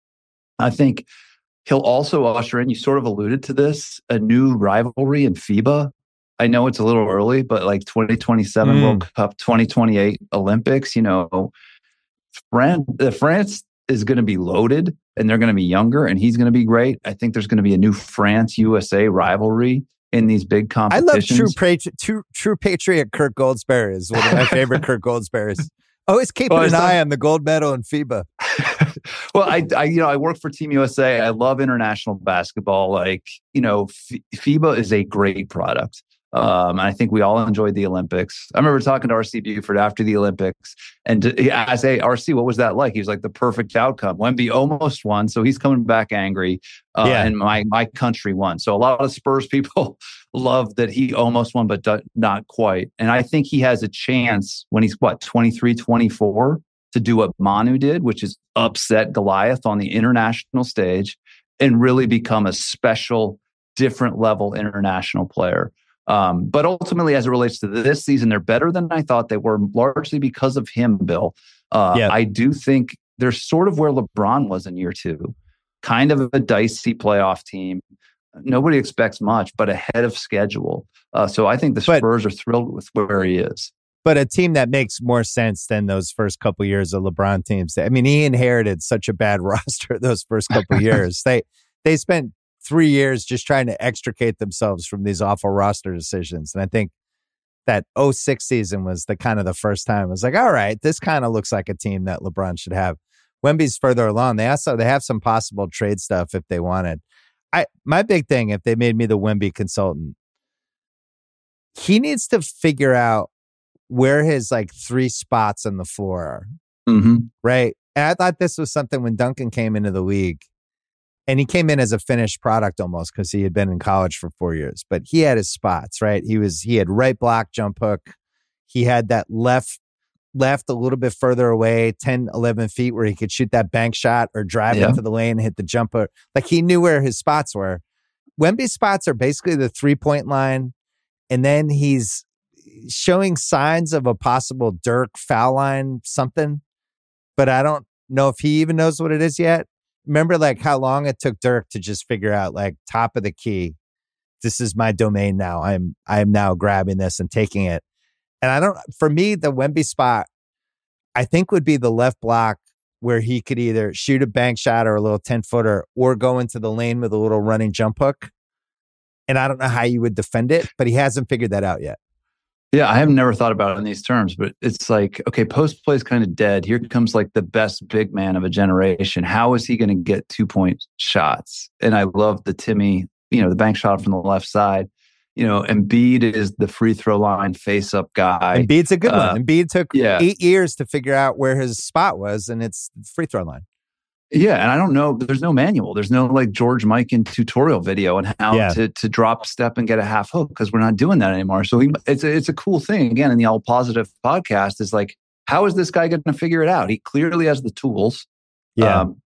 I think he'll also usher in, you sort of alluded to this, a new rivalry in FIBA. I know it's a little early, but like twenty twenty-seven mm. World Cup, twenty twenty-eight Olympics, you know, France, France is going to be loaded and they're going to be younger and he's going to be great. I think there's going to be a new France-U S A rivalry in these big competitions. I love true, patri- true, true patriot Kirk Goldsberry is one of my favorite Kirk Goldsberries. Always keeping well, an eye on the gold medal in FIBA. Well, I, I, you know, I work for Team U S A. I love international basketball. Like, you know, F- FIBA is a great product. Um, I think we all enjoyed the Olympics. I remember talking to R C Buford after the Olympics, and I say, R C, what was that like? He was like, the perfect outcome. Wemby almost won, so he's coming back angry. Uh, yeah. And my my country won. So a lot of Spurs people love that he almost won, but do, not quite. And I think he has a chance when he's, what, twenty-three, twenty-four, to do what Manu did, which is upset Goliath on the international stage and really become a special, different level international player. Um, but ultimately, as it relates to this season, they're better than I thought they were, largely because of him, Bill. Uh, yeah. I do think they're sort of where LeBron was in year two, kind of a dicey playoff team. Nobody expects much, but ahead of schedule. Uh, so I think the Spurs but, are thrilled with where he is. But a team that makes more sense than those first couple of years of LeBron teams. I mean, he inherited such a bad roster those first couple of years. They they spent three years just trying to extricate themselves from these awful roster decisions. And I think that oh six season was the kind of the first time it was like, all right, this kind of looks like a team that LeBron should have. Wemby's further along. They also, they have some possible trade stuff if they wanted. I, my big thing, if they made me the Wemby consultant, he needs to figure out where his like three spots on the floor are. Mm-hmm. Right. And I thought this was something when Duncan came into the league. And he came in as a finished product almost because he had been in college for four years. But he had his spots, right? He was he had right block, jump hook. He had that left left a little bit further away, ten, eleven feet, where he could shoot that bank shot or drive yeah. into the lane and hit the jumper. Like he knew where his spots were. Wemby's spots are basically the three-point line. And then he's showing signs of a possible Dirk foul line something. But I don't know if he even knows what it is yet. Remember like how long it took Dirk to just figure out like top of the key. This is my domain now. I'm I'm now grabbing this and taking it. And I don't, for me, the Wemby spot, I think would be the left block where he could either shoot a bank shot or a little ten footer or go into the lane with a little running jump hook. And I don't know how you would defend it, but he hasn't figured that out yet. Yeah, I have never thought about it in these terms, but it's like, okay, post play is kind of dead. Here comes like the best big man of a generation. How is he going to get two point shots? And I love the Timmy, you know, the bank shot from the left side. You know, Embiid is the free throw line face up guy. Embiid's a good uh, one. Embiid took yeah. eight years to figure out where his spot was, and it's free throw line. Yeah, and I don't know, there's no manual. There's no like George Mikan tutorial video on how yeah. to to drop step and get a half hook because we're not doing that anymore. So he, it's a, it's a cool thing. Again, in the All Positive podcast is like, how is this guy going to figure it out? He clearly has the tools. Yeah. Um,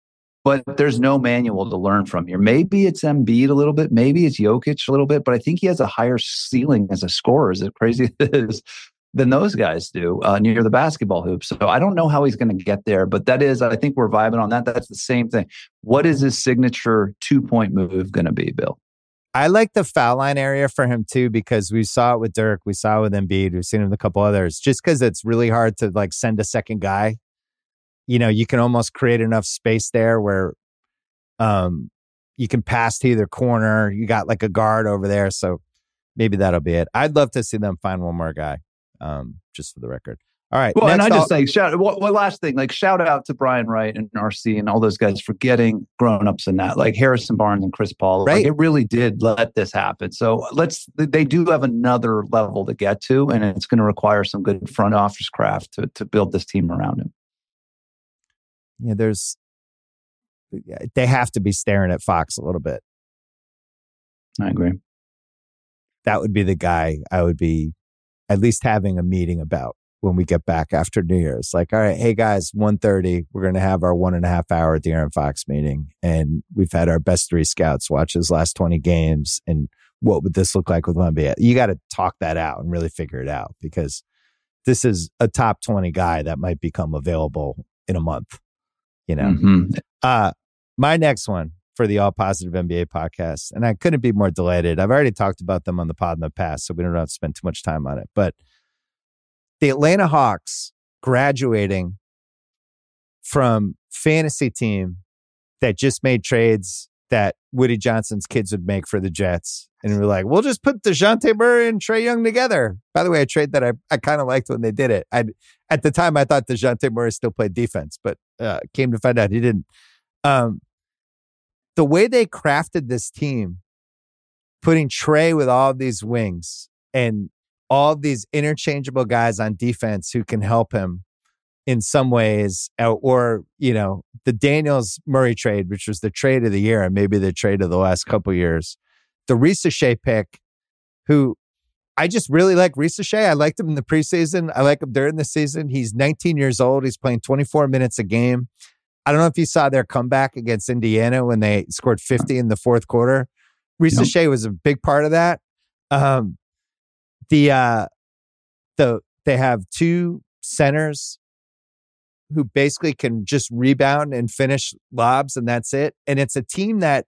but there's no manual to learn from here. Maybe it's Embiid a little bit, maybe it's Jokic a little bit, but I think he has a higher ceiling as a scorer, as crazy as it is, than those guys do uh, near the basketball hoop. So I don't know how he's going to get there, but that is, I think we're vibing on that. That's the same thing. What is his signature two-point move going to be, Bill? I like the foul line area for him too, because we saw it with Dirk, we saw it with Embiid, we've seen it with a couple others, just because it's really hard to like send a second guy. You know, you can almost create enough space there where um, you can pass to either corner. You got like a guard over there. So maybe that'll be it. I'd love to see them find one more guy, um, just for the record. All right. Well, and I I'll, just like shout one, one last thing, like shout out to Brian Wright and R C and all those guys for getting grown-ups in that, like Harrison Barnes and Chris Paul. Right. Like it really did let this happen. So let's, they do have another level to get to, and it's going to require some good front office craft to, to build this team around him. Yeah, there's, they have to be staring at Fox a little bit. I agree. That would be the guy I would be at least having a meeting about when we get back after New Year's. Like, all right, hey guys, one thirty, we're going to have our one and a half hour De'Aaron Fox meeting. And we've had our best three scouts watch his last twenty games. And what would this look like with one B A? You got to talk that out and really figure it out, because this is a top twenty guy that might become available in a month, you know? Mm-hmm. Uh, my next one for the All Positive N B A podcast, and I couldn't be more delighted. I've already talked about them on the pod in the past, so we don't have to spend too much time on it. But the Atlanta Hawks graduating from fantasy team that just made trades that Woody Johnson's kids would make for the Jets. And we're like, we'll just put DeJounte Murray and Trae Young together. By the way, a trade that I, I kind of liked when they did it. I At the time, I thought DeJounte Murray still played defense, but uh, came to find out he didn't. Um, the way they crafted this team, putting Trae with all of these wings and all of these interchangeable guys on defense who can help him in some ways, or, you know, the Daniels Murray trade, which was the trade of the year and maybe the trade of the last couple of years. The Risa Shea pick, who I just really like Risa Shea. I liked him in the preseason. I like him during the season. He's nineteen years old. He's playing twenty-four minutes a game. I don't know if you saw their comeback against Indiana when they scored fifty in the fourth quarter. Risa yep. Shea was a big part of that. Um, the uh, the they have two centers who basically can just rebound and finish lobs, and that's it. And it's a team that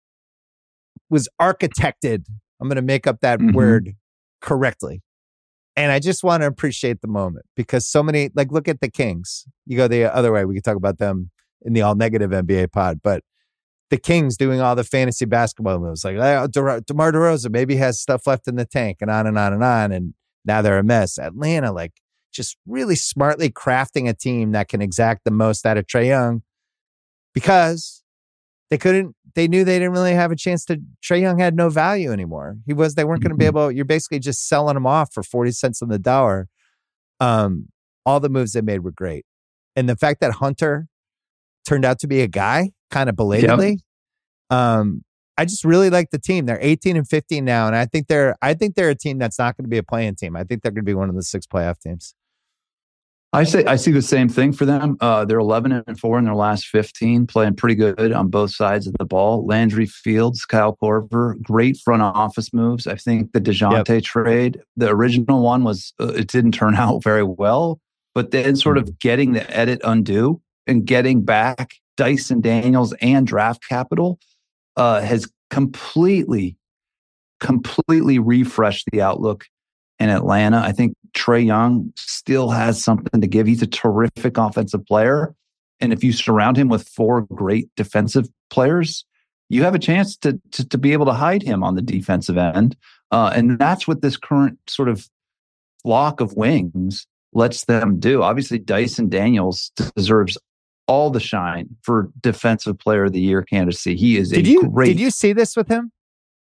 was architected, I'm going to make up that mm-hmm. word correctly. And I just want to appreciate the moment, because so many, like, look at the Kings. You go the other way, we could talk about them in the all negative N B A pod, but the Kings doing all the fantasy basketball moves, like oh, De- DeMar DeRozan maybe has stuff left in the tank, and on and on and on. And now they're a mess. Atlanta, like, just really smartly crafting a team that can exact the most out of Trae Young, because they couldn't, they knew they didn't really have a chance to, Trae Young had no value anymore. He was, they weren't going to be able, you're basically just selling him off for forty cents on the dollar. Um, all the moves they made were great. And the fact that Hunter turned out to be a guy kind of belatedly, yep. um, I just really like the team. They're eighteen and fifteen now. And I think they're, I think they're a team that's not going to be a play-in team. I think they're going to be one of the six playoff teams. I say I see the same thing for them. Uh, they're eleven and four in their last fifteen, playing pretty good on both sides of the ball. Landry Fields, Kyle Korver, great front office moves. I think the DeJounte yep. trade, the original one was uh, it didn't turn out very well, but then sort of getting the edit undo and getting back Dyson Daniels and draft capital uh, has completely, completely refreshed the outlook in Atlanta. I think Trae Young still has something to give. He's a terrific offensive player. And if you surround him with four great defensive players, you have a chance to to, to be able to hide him on the defensive end. Uh, and that's what this current sort of flock of wings lets them do. Obviously, Dyson Daniels deserves all the shine for Defensive Player of the Year candidacy. He is did a you, great... Did you see this with him?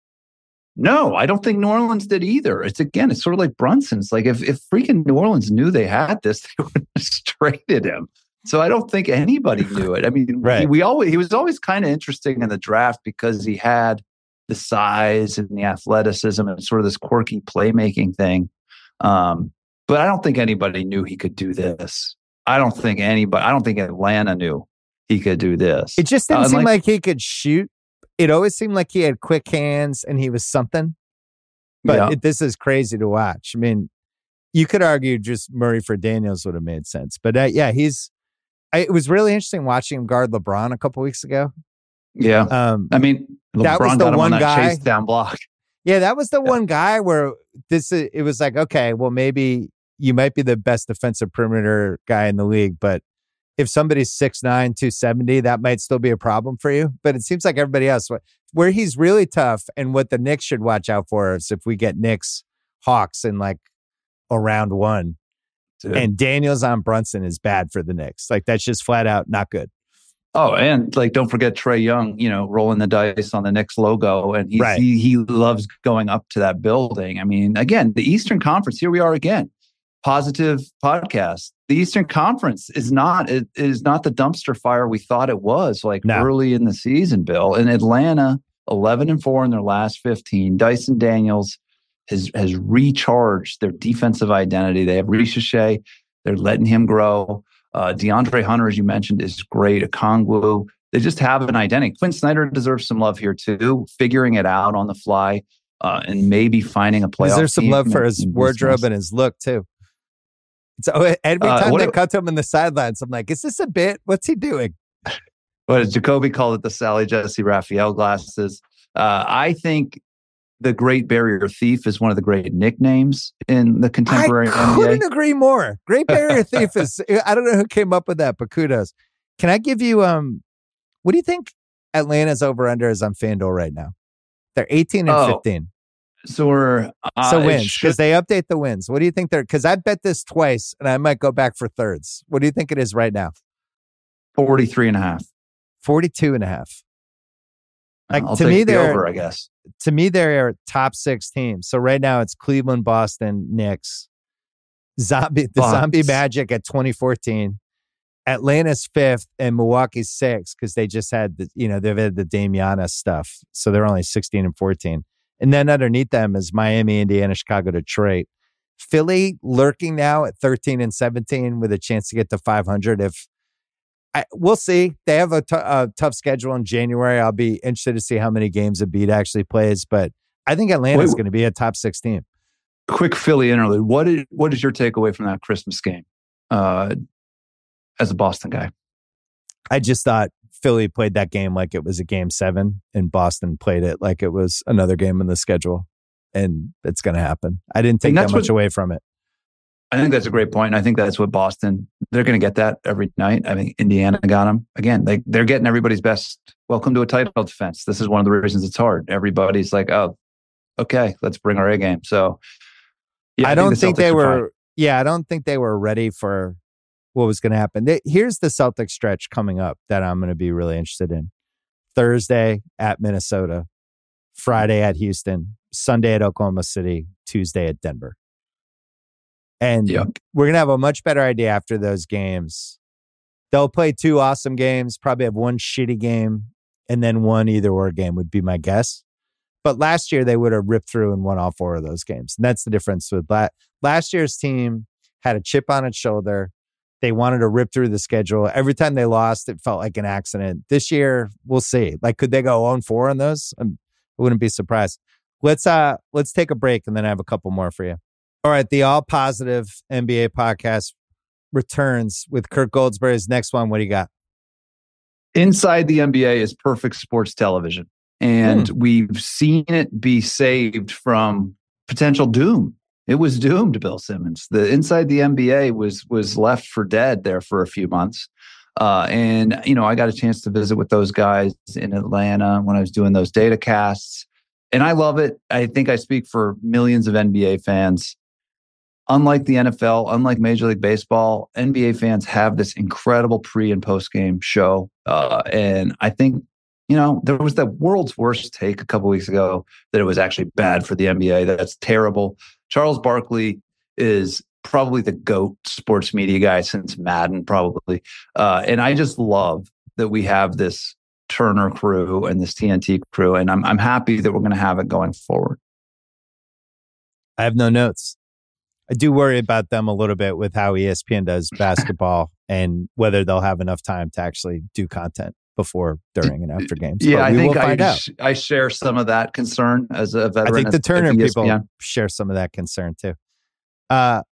No, I don't think New Orleans did either. It's again, it's sort of like Brunson's. Like if, if freaking New Orleans knew they had this, they would have just traded him. So I don't think anybody knew it. I mean, right. he, we always he was always kind of interesting in the draft because he had the size and the athleticism and sort of this quirky playmaking thing. Um, but I don't think anybody knew he could do this. I don't think anybody. I don't think Atlanta knew he could do this. It just didn't uh, seem like, like he could shoot. It always seemed like he had quick hands and he was something. But yeah. it, this is crazy to watch. I mean, you could argue just Murray for Daniels would have made sense. But uh, yeah, he's. I, it was really interesting watching him guard LeBron a couple weeks ago. Yeah, um, I mean, LeBron that was the got him one on that guy chase down block. Yeah, that was the yeah. one guy where this. It was like, okay, well, maybe you might be the best defensive perimeter guy in the league, but if somebody's six nine, two seventy, that might still be a problem for you. But it seems like everybody else, where he's really tough, and what the Knicks should watch out for is if we get Knicks Hawks in like a round one, Dude. and Daniels on Brunson is bad for the Knicks. Like that's just flat out not good. Oh, and like don't forget Trae Young, you know, rolling the dice on the Knicks logo, and he's, right. he he loves going up to that building. I mean, again, the Eastern Conference. Here we are again. Positive podcast. The Eastern Conference is not it is not the dumpster fire we thought it was like no. early in the season, Bill. In Atlanta, eleven and four in their last fifteen. Dyson Daniels has has recharged their defensive identity. They have Ricochet. They're letting him grow. Uh, DeAndre Hunter, as you mentioned, is great. Okongwu. They just have an identity. Quinn Snyder deserves some love here too, figuring it out on the fly uh, and maybe finding a playoff. Deserves some team love for his wardrobe and his look too. So every time uh, they cut him in the sidelines, I'm like, is this a bit? What's he doing? What did Jacoby call it? The Sally Jesse Raphael glasses. Uh, I think the Great Barrier Thief is one of the great nicknames in the contemporary I N B A. Couldn't agree more. Great Barrier Thief is. I don't know who came up with that, but kudos. Can I give you? Um, what do you think Atlanta's over under is on FanDuel right now? They're eighteen and oh. fifteen. So we're uh, so wins because they update the wins. What do you think they're? Because I bet this twice, and I might go back for thirds. What do you think it is right now? forty-three and a half. forty-two and a half. Like I'll to take me, the they're over, I guess. To me, they're top six teams. So right now, it's Cleveland, Boston, Knicks, Zombie, the Bucks. Zombie Magic at twenty fourteen. Atlanta's fifth and Milwaukee's sixth because they just had the, you know, they've had the Dame Giannis stuff. So they're only sixteen and fourteen. And then underneath them is Miami, Indiana, Chicago, Detroit. Philly lurking now at thirteen and seventeen with a chance to get to five hundred. If I, we'll see. They have a, t- a tough schedule in January. I'll be interested to see how many games Embiid actually plays. But I think Atlanta's going to be a top six team. Quick Philly interlude. What is, what is your takeaway from that Christmas game uh, as a Boston guy? I just thought Philly played that game like it was a game seven, and Boston played it like it was another game in the schedule, and it's going to happen. I didn't take that much what, away from it. I think that's a great point. I think that's what Boston, they're going to get that every night. I mean, Indiana got them. Again, they, they're getting everybody's best. Welcome to a title defense. This is one of the reasons it's hard. Everybody's like, oh, okay, let's bring our A game. So yeah, I, I don't think, think they were, yeah, I don't think they were ready for what was going to happen. They, here's the Celtics stretch coming up that I'm going to be really interested in. Thursday at Minnesota, Friday at Houston, Sunday at Oklahoma City, Tuesday at Denver. And yep. we're going to have a much better idea after those games. They'll play two awesome games, probably have one shitty game, and then one either or game would be my guess. But last year, they would have ripped through and won all four of those games. And that's the difference with la- last year's team had a chip on its shoulder. They wanted to rip through the schedule. Every time they lost, it felt like an accident. This year, we'll see. Like, could they go oh and four on those? I'm, I wouldn't be surprised. Let's uh, let's take a break, and then I have a couple more for you. All right, the All Positive N B A podcast returns with Kirk Goldsberry's next one. What do you got? Inside the N B A is perfect sports television, and hmm. we've seen it be saved from potential doom. It was doomed, Bill Simmons. The Inside the N B A was was left for dead there for a few months. Uh, and, you know, I got a chance to visit with those guys in Atlanta when I was doing those data casts. And I love it. I think I speak for millions of N B A fans. Unlike the N F L, unlike Major League Baseball, N B A fans have this incredible pre- and post-game show. Uh, and I think, you know, there was that world's worst take a couple weeks ago that it was actually bad for the N B A. That's terrible. Charles Barkley is probably the GOAT sports media guy since Madden, probably. Uh, and I just love that we have this Turner crew and this T N T crew. And I'm I'm happy that we're going to have it going forward. I have no notes. I do worry about them a little bit with how E S P N does basketball and whether they'll have enough time to actually do content before, during, and after games. Yeah, but I we think will find I, out. sh- I share some of that concern as a veteran. I think the at- Turner at E S P N. people share some of that concern too. Uh,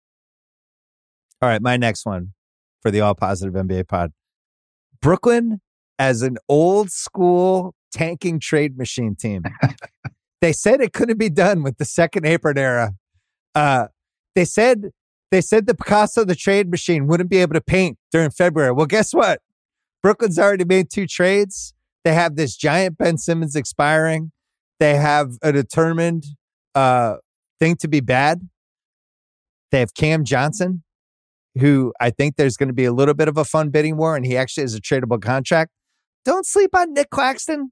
all right, my next one for the All Positive N B A pod. Brooklyn as an old school tanking trade machine team. They said it couldn't be done with the second apron era. Uh, they said they said the Picasso the trade machine wouldn't be able to paint during February. Well, guess what? Brooklyn's already made two trades. They have this giant Ben Simmons expiring. They have a determined uh, thing to be bad. They have Cam Johnson, who I think there's going to be a little bit of a fun bidding war, and he actually has a tradable contract. Don't sleep on Nick Claxton.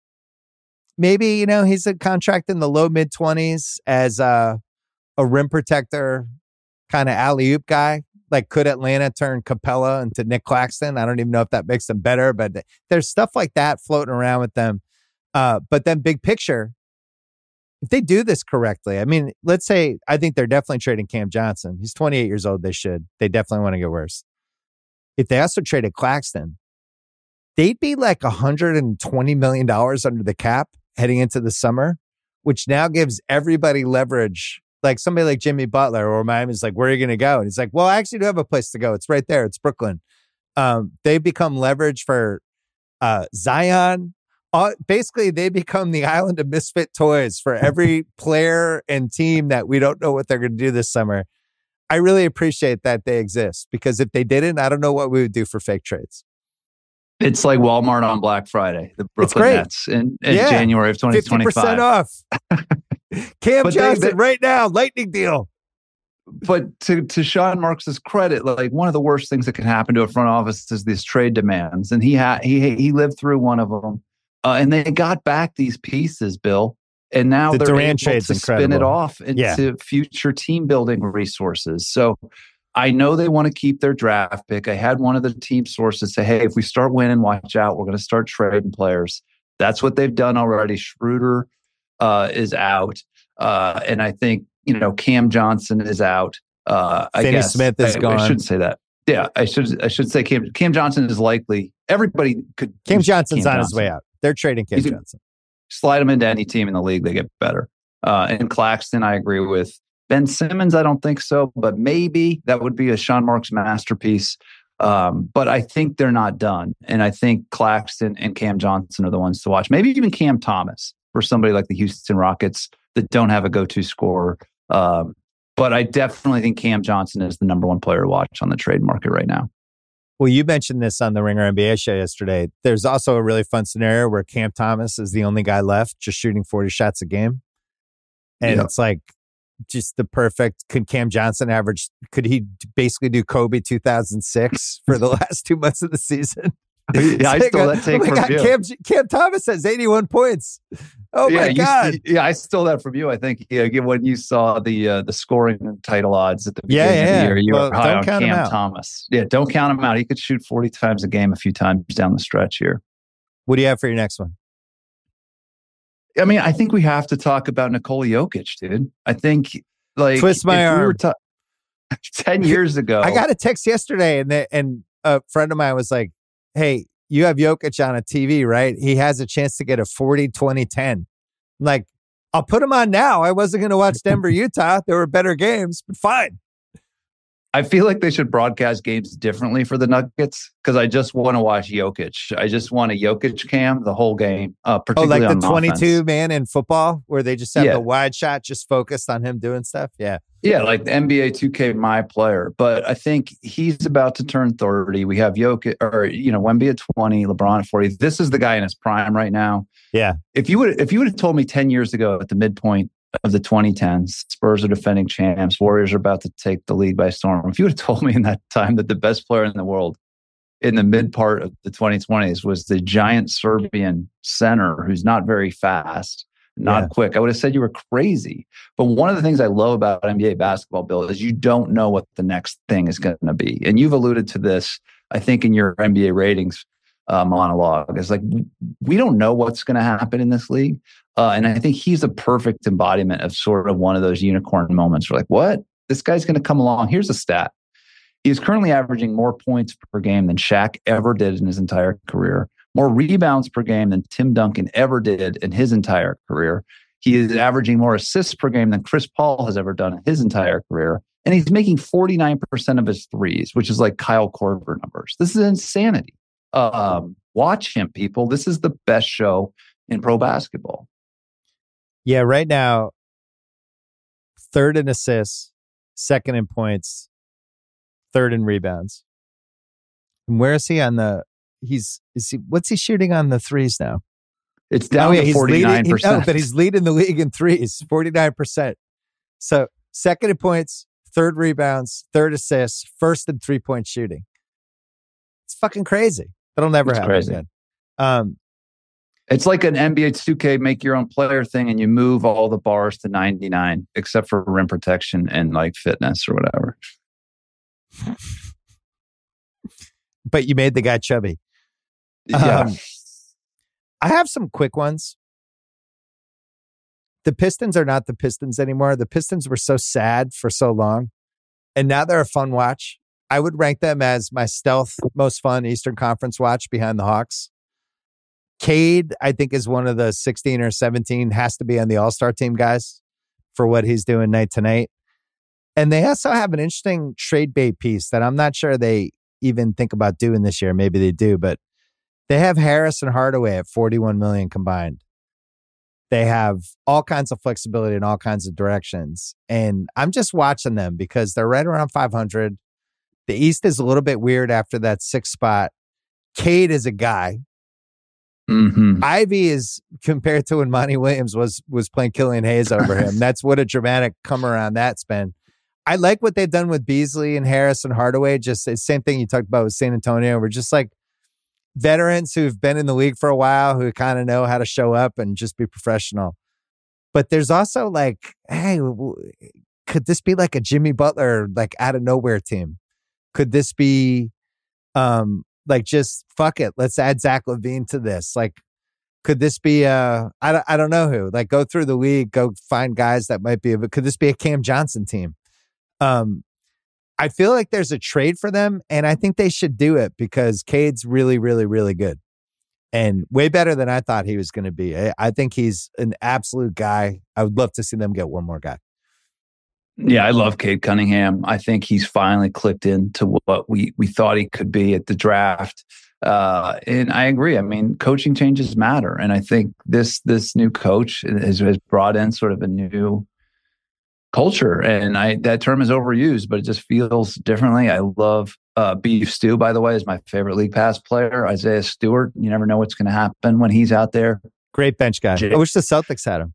Maybe, you know, he's a contract in the low mid twenties as a, a rim protector, kind of alley-oop guy. Like, could Atlanta turn Capella into Nick Claxton? I don't even know if that makes them better, but there's stuff like that floating around with them. Uh, but then big picture, if they do this correctly, I mean, let's say, I think they're definitely trading Cam Johnson. He's twenty-eight years old. They should. They definitely want to get worse. If they also traded Claxton, they'd be like one hundred twenty million dollars under the cap heading into the summer, which now gives everybody leverage. Like somebody like Jimmy Butler or Miami's like, where are you going to go? And he's like, well, I actually do have a place to go. It's right there. It's Brooklyn. Um, they become leverage for uh, Zion. Uh, basically, they become the island of misfit toys for every player and team that we don't know what they're going to do this summer. I really appreciate that they exist, because if they didn't, I don't know what we would do for fake trades. It's like Walmart on Black Friday, the Brooklyn Nets in, in yeah. January of twenty twenty-five. fifty percent off. Cam but Johnson they, they, right now, lightning deal. But to, to Sean Marks's credit, like one of the worst things that can happen to a front office is these trade demands. And he had he he lived through one of them. Uh, and they got back these pieces, Bill. And now the they're Durant able trade's to incredible. spin it off into yeah. future team building resources. So I know they want to keep their draft pick. I had one of the team sources say, hey, if we start winning, watch out. We're going to start trading players. That's what they've done already. Schroeder uh, is out. Uh, and I think, you know, Cam Johnson is out. Uh, I Finney guess Smith is I, gone. I shouldn't say that. Yeah, I should I should say Cam, Cam Johnson is likely. Everybody could. Cam Johnson's Cam on Johnson. his way out. They're trading Cam He's, Johnson. Slide him into any team in the league, they get better. Uh, and Claxton, I agree with. Ben Simmons, I don't think so, but maybe that would be a Sean Marks masterpiece. Um, but I think they're not done. And I think Claxton and Cam Johnson are the ones to watch. Maybe even Cam Thomas for somebody like the Houston Rockets that don't have a go-to scorer. Um, but I definitely think Cam Johnson is the number one player to watch on the trade market right now. Well, you mentioned this on the Ringer N B A show yesterday. There's also a really fun scenario where Cam Thomas is the only guy left just shooting forty shots a game. And yeah. it's like just the perfect, could Cam Johnson average, could he basically do Kobe two thousand six for the last two months of the season? Yeah, I stole that take oh from God, you. Cam, Cam Thomas has eighty-one points. Oh yeah, my you, God. Yeah, I stole that from you. I think yeah, when you saw the uh, the scoring title odds at the beginning yeah, yeah. of the year, you well, were high on Cam out. Thomas. Yeah, don't count him out. He could shoot forty times a game a few times down the stretch here. What do you have for your next one? I mean, I think we have to talk about Nikola Jokic, dude. I think like twist my arm. We were ta- ten years ago. I got a text yesterday, and the, and a friend of mine was like, "Hey, you have Jokic on a T V, right? He has a chance to get a forty twenty ten." I'm like, I'll put him on now. I wasn't going to watch Denver, Utah. There were better games, but fine. I feel like they should broadcast games differently for the Nuggets because I just want to watch Jokic. I just want a Jokic cam the whole game, uh, particularly oh, like on the twenty-two offense. Man in football where they just have yeah. the wide shot just focused on him doing stuff. Yeah. Yeah, like the N B A two K My Player. But I think he's about to turn thirty. We have Jokic, or, you know, Wemby at twenty, LeBron at forty. This is the guy in his prime right now. Yeah. If you would if you would have told me ten years ago at the midpoint of the twenty tens, Spurs are defending champs, Warriors are about to take the league by storm. If you would have told me in that time that the best player in the world in the mid part of the twenty twenties was the giant Serbian center who's not very fast, not yeah. quick, I would have said you were crazy. But one of the things I love about N B A basketball, Bill, is you don't know what the next thing is going to be. And you've alluded to this, I think, in your N B A ratings uh, monologue. It's like, we don't know what's going to happen in this league. Uh, and I think he's a perfect embodiment of sort of one of those unicorn moments. We're like, what? this guy's going to come along. Here's a stat. He is currently averaging more points per game than Shaq ever did in his entire career, more rebounds per game than Tim Duncan ever did in his entire career. He is averaging more assists per game than Chris Paul has ever done in his entire career. And he's making forty-nine percent of his threes, which is like Kyle Korver numbers. This is insanity. Um, watch him, people. This is the best show in pro basketball. Yeah, right now, third in assists, second in points, third in rebounds. And where is he on the? He's is he? What's he shooting on the threes now? It's down oh, yeah, to forty-nine percent. Leading, no, but he's leading the league in threes, forty-nine percent. So second in points, third rebounds, third assists, first in three-point shooting. It's fucking crazy. That'll never it's happen crazy. again. Um, it's like an N B A two K make your own player thing, and you move all the bars to ninety-nine, except for rim protection and like fitness or whatever. But you made the guy chubby. Yeah. Um, I have some quick ones. The Pistons are not the Pistons anymore. The Pistons were so sad for so long, and now they're a fun watch. I would rank them as my stealth most fun Eastern Conference watch behind the Hawks. Cade, I think, is one of the sixteen or seventeen, has to be on the All-Star team guys for what he's doing night to night. And they also have an interesting trade bait piece that I'm not sure they even think about doing this year. Maybe they do, but they have Harris and Hardaway at forty-one million combined. They have all kinds of flexibility in all kinds of directions. And I'm just watching them because they're right around five hundred. The East is a little bit weird after that sixth spot. Cade is a guy. Mm-hmm. Ivy is, compared to when Monty Williams was was playing Killian Hayes over him. That's what a dramatic come around that's been. I like what they've done with Beasley and Harris and Hardaway. Just the same thing you talked about with San Antonio. We're just like veterans who've been in the league for a while, who kind of know how to show up and just be professional. But there's also like, hey, could this be like a Jimmy Butler, like out of nowhere team? Could this be um, like just fuck it? Let's add Zach LaVine to this. Like, could this be a, I don't, I don't know who, like go through the league, go find guys that might be, but could this be a Cam Johnson team? Um, I feel like there's a trade for them, and I think they should do it because Cade's really, really, really good and way better than I thought he was going to be. I, I think he's an absolute guy. I would love to see them get one more guy. Yeah, I love Cade Cunningham. I think he's finally clicked into what we, we thought he could be at the draft. Uh, and I agree. I mean, coaching changes matter. And I think this this new coach has, has brought in sort of a new culture, and I that term is overused, but it just feels differently. I love uh, Beef Stew, by the way, is my favorite league pass player. Isaiah Stewart. You never know what's going to happen when he's out there. Great bench guy. I wish the Celtics had him.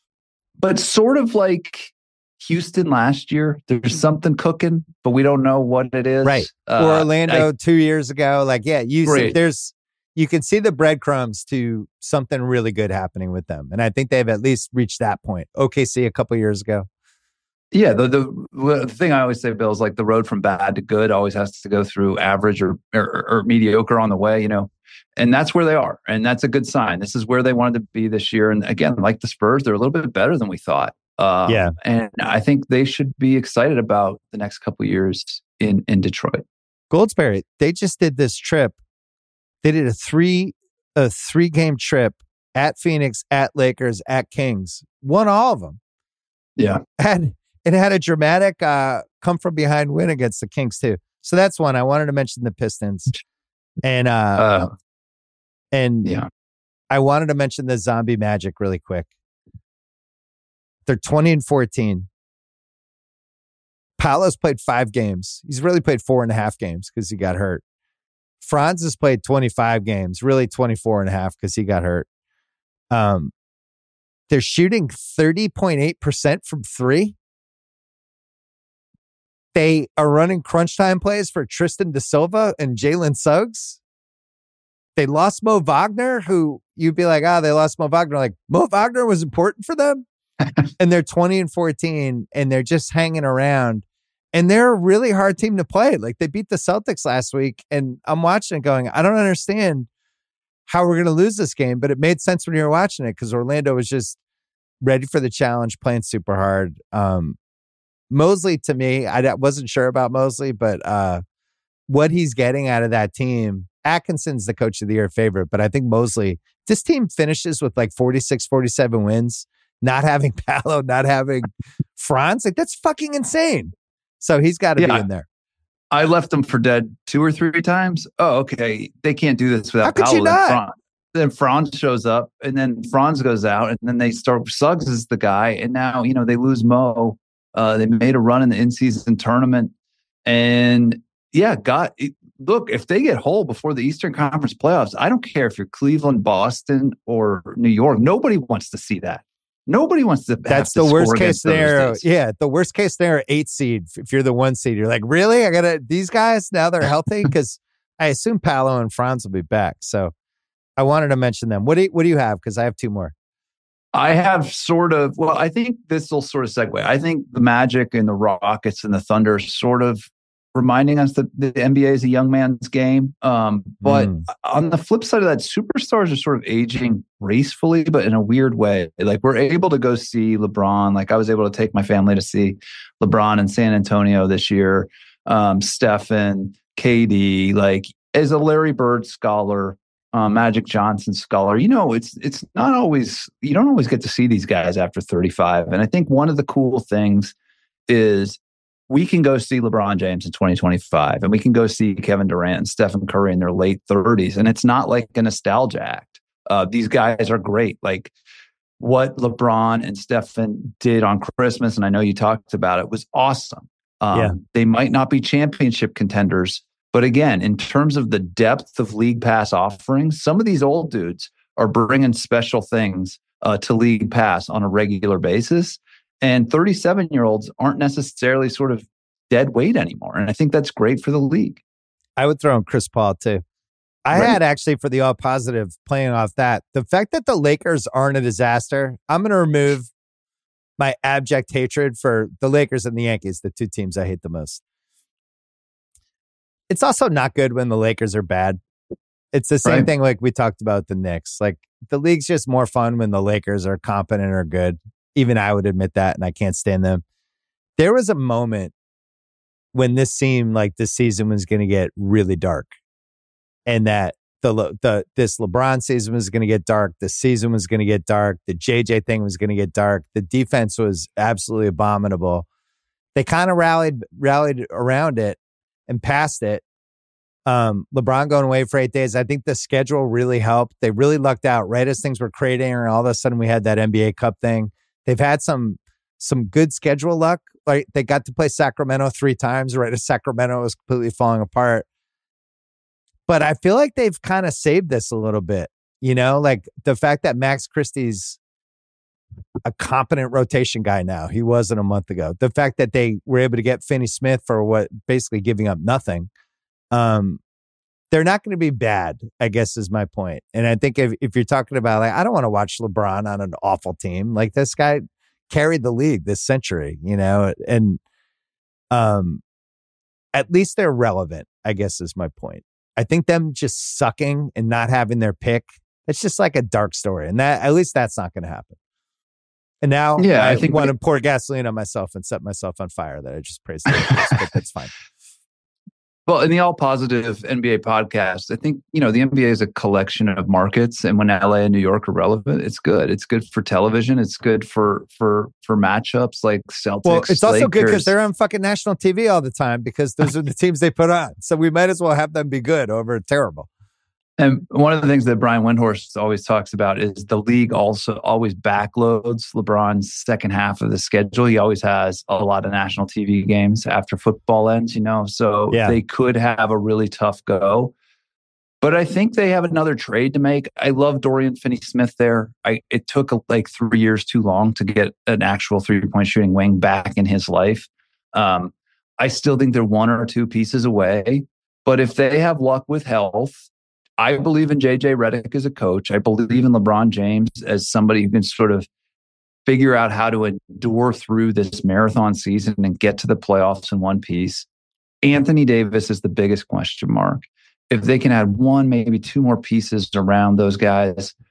But sort of like Houston last year, there's something cooking, but we don't know what it is. Right. Uh, or Orlando I, two years ago. Like, yeah, you see, there's you can see the breadcrumbs to something really good happening with them, and I think they've at least reached that point. O K C a couple years ago. Yeah, the, the the thing I always say, Bill, is like the road from bad to good always has to go through average or, or or mediocre on the way, you know, and that's where they are, and that's a good sign. This is where they wanted to be this year, and again, like the Spurs, they're a little bit better than we thought. Um, yeah, and I think they should be excited about the next couple of years in in Detroit. Goldsberry, they just did this trip. They did a three a three game trip at Phoenix, at Lakers, at Kings. Won all of them. Yeah, and. It had a dramatic uh, come from behind win against the Kings too. So that's one. I wanted to mention the Pistons, and uh, uh, and yeah, I wanted to mention the Zombie Magic really quick. They're twenty and fourteen. Paolo's played five games. He's really played four and a half games because he got hurt. Franz has played twenty-five games, really twenty-four and a half because he got hurt. Um, they're shooting thirty point eight percent from three. They are running crunch time plays for Tristan Da Silva and Jalen Suggs. They lost Mo Wagner, who you'd be like, ah, oh, they lost Mo Wagner. Like, Mo Wagner was important for them. And they're twenty and fourteen, and they're just hanging around. And they're a really hard team to play. Like, they beat the Celtics last week, and I'm watching it going, I don't understand how we're going to lose this game, but it made sense when you were watching it because Orlando was just ready for the challenge, playing super hard. Um, Mosley, to me, I wasn't sure about Mosley, but uh, what he's getting out of that team, Atkinson's the coach of the year favorite, but I think Mosley, this team finishes with like forty-six, forty-seven wins, not having Paolo, not having Franz. Like, that's fucking insane. So he's got to yeah, be in there. I left them for dead two or three times. Oh, okay. They can't do this without How could Paolo. You not? Then Franz shows up, and then Franz goes out, and then they start. Suggs is the guy, and now you know they lose Mo. Uh, they made a run in the in-season tournament, and yeah, got look. If they get whole before the Eastern Conference playoffs, I don't care if you're Cleveland, Boston, or New York. Nobody wants to see that. Nobody wants to. That's to the worst case scenario. Thursdays. Yeah, the worst case scenario, eight seed. If you're the one seed, you're like, really? I gotta these guys now they're healthy because I assume Paolo and Franz will be back. So. I wanted to mention them. What do you, what do you have? Because I have two more. I have sort of, well, I think this will sort of segue. I think the Magic and the Rockets and the Thunder sort of reminding us that the N B A is a young man's game. Um, but mm. on the flip side of that, superstars are sort of aging gracefully, but in a weird way. Like we're able to go see LeBron. Like I was able to take my family to see LeBron in San Antonio this year. Um, Stephen, K D, like as a Larry Bird scholar, Uh, Magic Johnson scholar, you know, it's it's not always, you don't always get to see these guys after thirty-five. And I think one of the cool things is we can go see LeBron James in twenty twenty-five, and we can go see Kevin Durant and Stephen Curry in their late thirties. And it's not like a nostalgia act. Uh, these guys are great. Like what LeBron and Stephen did on Christmas, and I know you talked about it, was awesome. Um, yeah. They might not be championship contenders, but again, in terms of the depth of League Pass offerings, some of these old dudes are bringing special things uh, to League Pass on a regular basis. And thirty-seven-year-olds aren't necessarily sort of dead weight anymore. And I think that's great for the league. I would throw in Chris Paul, too. I right. had actually, for the all positive, playing off that, the fact that the Lakers aren't a disaster, I'm going to remove my abject hatred for the Lakers and the Yankees, the two teams I hate the most. It's also not good when the Lakers are bad. It's the same right. thing like we talked about the Knicks. Like the league's just more fun when the Lakers are competent or good. Even I would admit that, and I can't stand them. There was a moment when this seemed like this season was going to get really dark, and that the the this LeBron season was going to get dark. The season was going to get dark. The J J thing was going to get dark. The defense was absolutely abominable. They kind of rallied rallied around it and past it. Um, LeBron going away for eight days. I think the schedule really helped. They really lucked out right as things were creating, and all of a sudden we had that N B A Cup thing. They've had some some good schedule luck. Like they got to play Sacramento three times right as Sacramento was completely falling apart. But I feel like they've kind of saved this a little bit. You know, like the fact that Max Christie's a competent rotation guy now. He wasn't a month ago. The fact that they were able to get Finney Smith for what basically giving up nothing. Um, they're not going to be bad, I guess is my point. And I think if, if you're talking about like, I don't want to watch LeBron on an awful team. Like this guy carried the league this century, you know, and um, at least they're relevant, I guess is my point. I think them just sucking and not having their pick, it's just like a dark story. And that, at least that's not going to happen. And now yeah, I, I think want we, to pour gasoline on myself and set myself on fire that I just praised, but that's fine. Well, in the All Positive N B A podcast, I think, you know, the N B A is a collection of markets. And when L A and New York are relevant, it's good. It's good for television. It's good for for for matchups like Celtics. Well, it's also Lakers. Good because they're on fucking national T V all the time because those are the teams they put on. So we might as well have them be good over terrible. And one of the things that Brian Windhorst always talks about is the league also always backloads LeBron's second half of the schedule. He always has a lot of national T V games after football ends, you know, so yeah. They could have a really tough go. But I think they have another trade to make. I love Dorian Finney-Smith there. I, it took like three years too long to get an actual three-point shooting wing back in his life. Um, I still think they're one or two pieces away. But if they have luck with health, I believe in J J Redick as a coach. I believe in LeBron James as somebody who can sort of figure out how to endure through this marathon season and get to the playoffs in one piece. Anthony Davis is the biggest question mark. If they can add one, maybe two more pieces around those guys,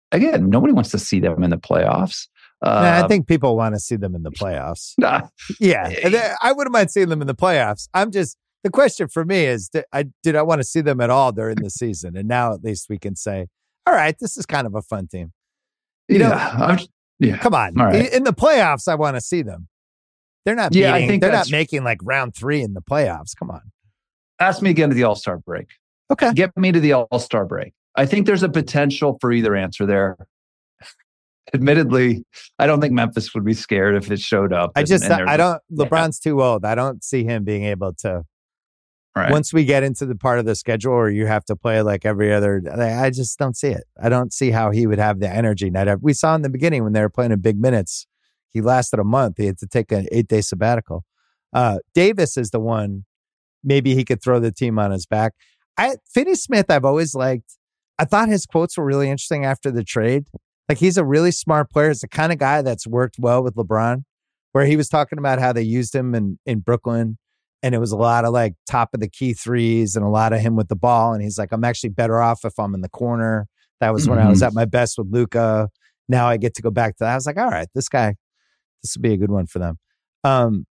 again, nobody wants to see them in the playoffs. Uh, nah, I think people want to see them in the playoffs. Nah. Yeah, I wouldn't mind seeing them in the playoffs. I'm just, the question for me is, did I, did I want to see them at all during the season? And now at least we can say, all right, this is kind of a fun team. You yeah, know, I'm, yeah. Come on. Right. In the playoffs, I want to see them. They're not yeah, beating, I think they're not making like round three in the playoffs. Come on. Ask me again to the All-Star break. Okay. Get me to the All-Star break. I think there's a potential for either answer there. Admittedly, I don't think Memphis would be scared if it showed up. I just, and, and I don't, yeah. LeBron's too old. I don't see him being able to, right. once we get into the part of the schedule where you have to play like every other, I just don't see it. I don't see how he would have the energy. Not we saw in the beginning when they were playing in big minutes, he lasted a month. He had to take an eight day sabbatical. Uh, Davis is the one, maybe he could throw the team on his back. I, Finney Smith, I've always liked. I thought his quotes were really interesting after the trade. Like, he's a really smart player. He's the kind of guy that's worked well with LeBron, where he was talking about how they used him in, in Brooklyn. And it was a lot of like top of the key threes and a lot of him with the ball. And he's like, I'm actually better off if I'm in the corner. That was when mm-hmm. I was at my best with Luka. Now I get to go back to that. I was like, all right, this guy, this would be a good one for them. Um,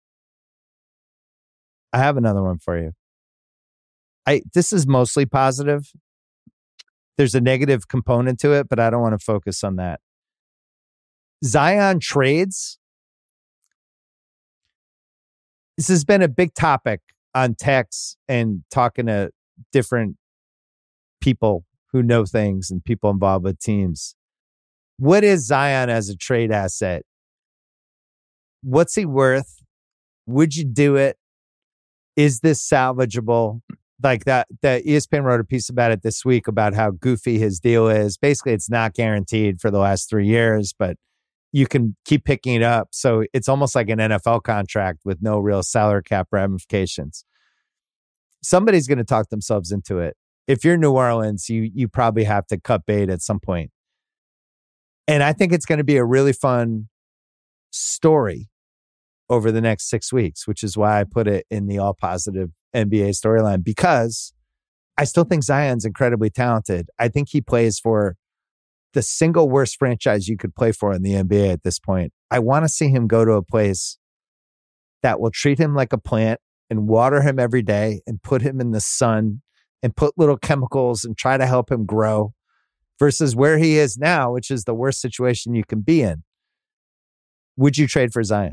I have another one for you. I This is mostly positive. There's a negative component to it, but I don't want to focus on that. Zion trades. This has been a big topic on texts and talking to different people who know things and people involved with teams. What is Zion as a trade asset? What's he worth? Would you do it? Is this salvageable? Like that, the E S P N wrote a piece about it this week about how goofy his deal is. Basically, it's not guaranteed for the last three years, but you can keep picking it up. So it's almost like an N F L contract with no real salary cap ramifications. Somebody's going to talk themselves into it. If you're New Orleans, you you probably have to cut bait at some point. And I think it's going to be a really fun story over the next six weeks, which is why I put it in the all positive N B A storyline, because I still think Zion's incredibly talented. I think he plays for the single worst franchise you could play for in the N B A at this point. I want to see him go to a place that will treat him like a plant and water him every day and put him in the sun and put little chemicals and try to help him grow, versus where he is now, which is the worst situation you can be in. Would you trade for Zion?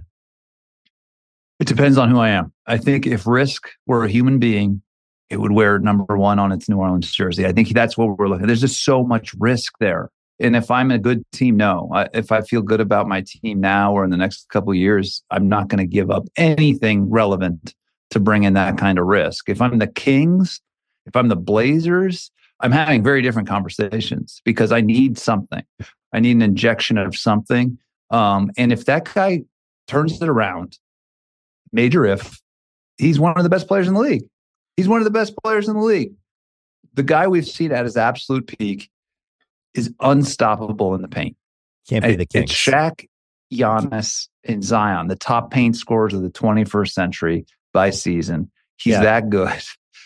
It depends on who I am. I think if risk were a human being, it would wear number one on its New Orleans jersey. I think that's what we're looking at. There's just so much risk there. And if I'm a good team, no. I, if I feel good about my team now or in the next couple of years, I'm not going to give up anything relevant to bring in that kind of risk. If I'm the Kings, if I'm the Blazers, I'm having very different conversations because I need something. I need an injection of something. Um, and if that guy turns it around, major if, he's one of the best players in the league. He's one of the best players in the league. The guy we've seen at his absolute peak is unstoppable in the paint. Can't be the Kings. It's Shaq, Giannis, and Zion, the top paint scorers of the twenty-first century by season. He's yeah. that good.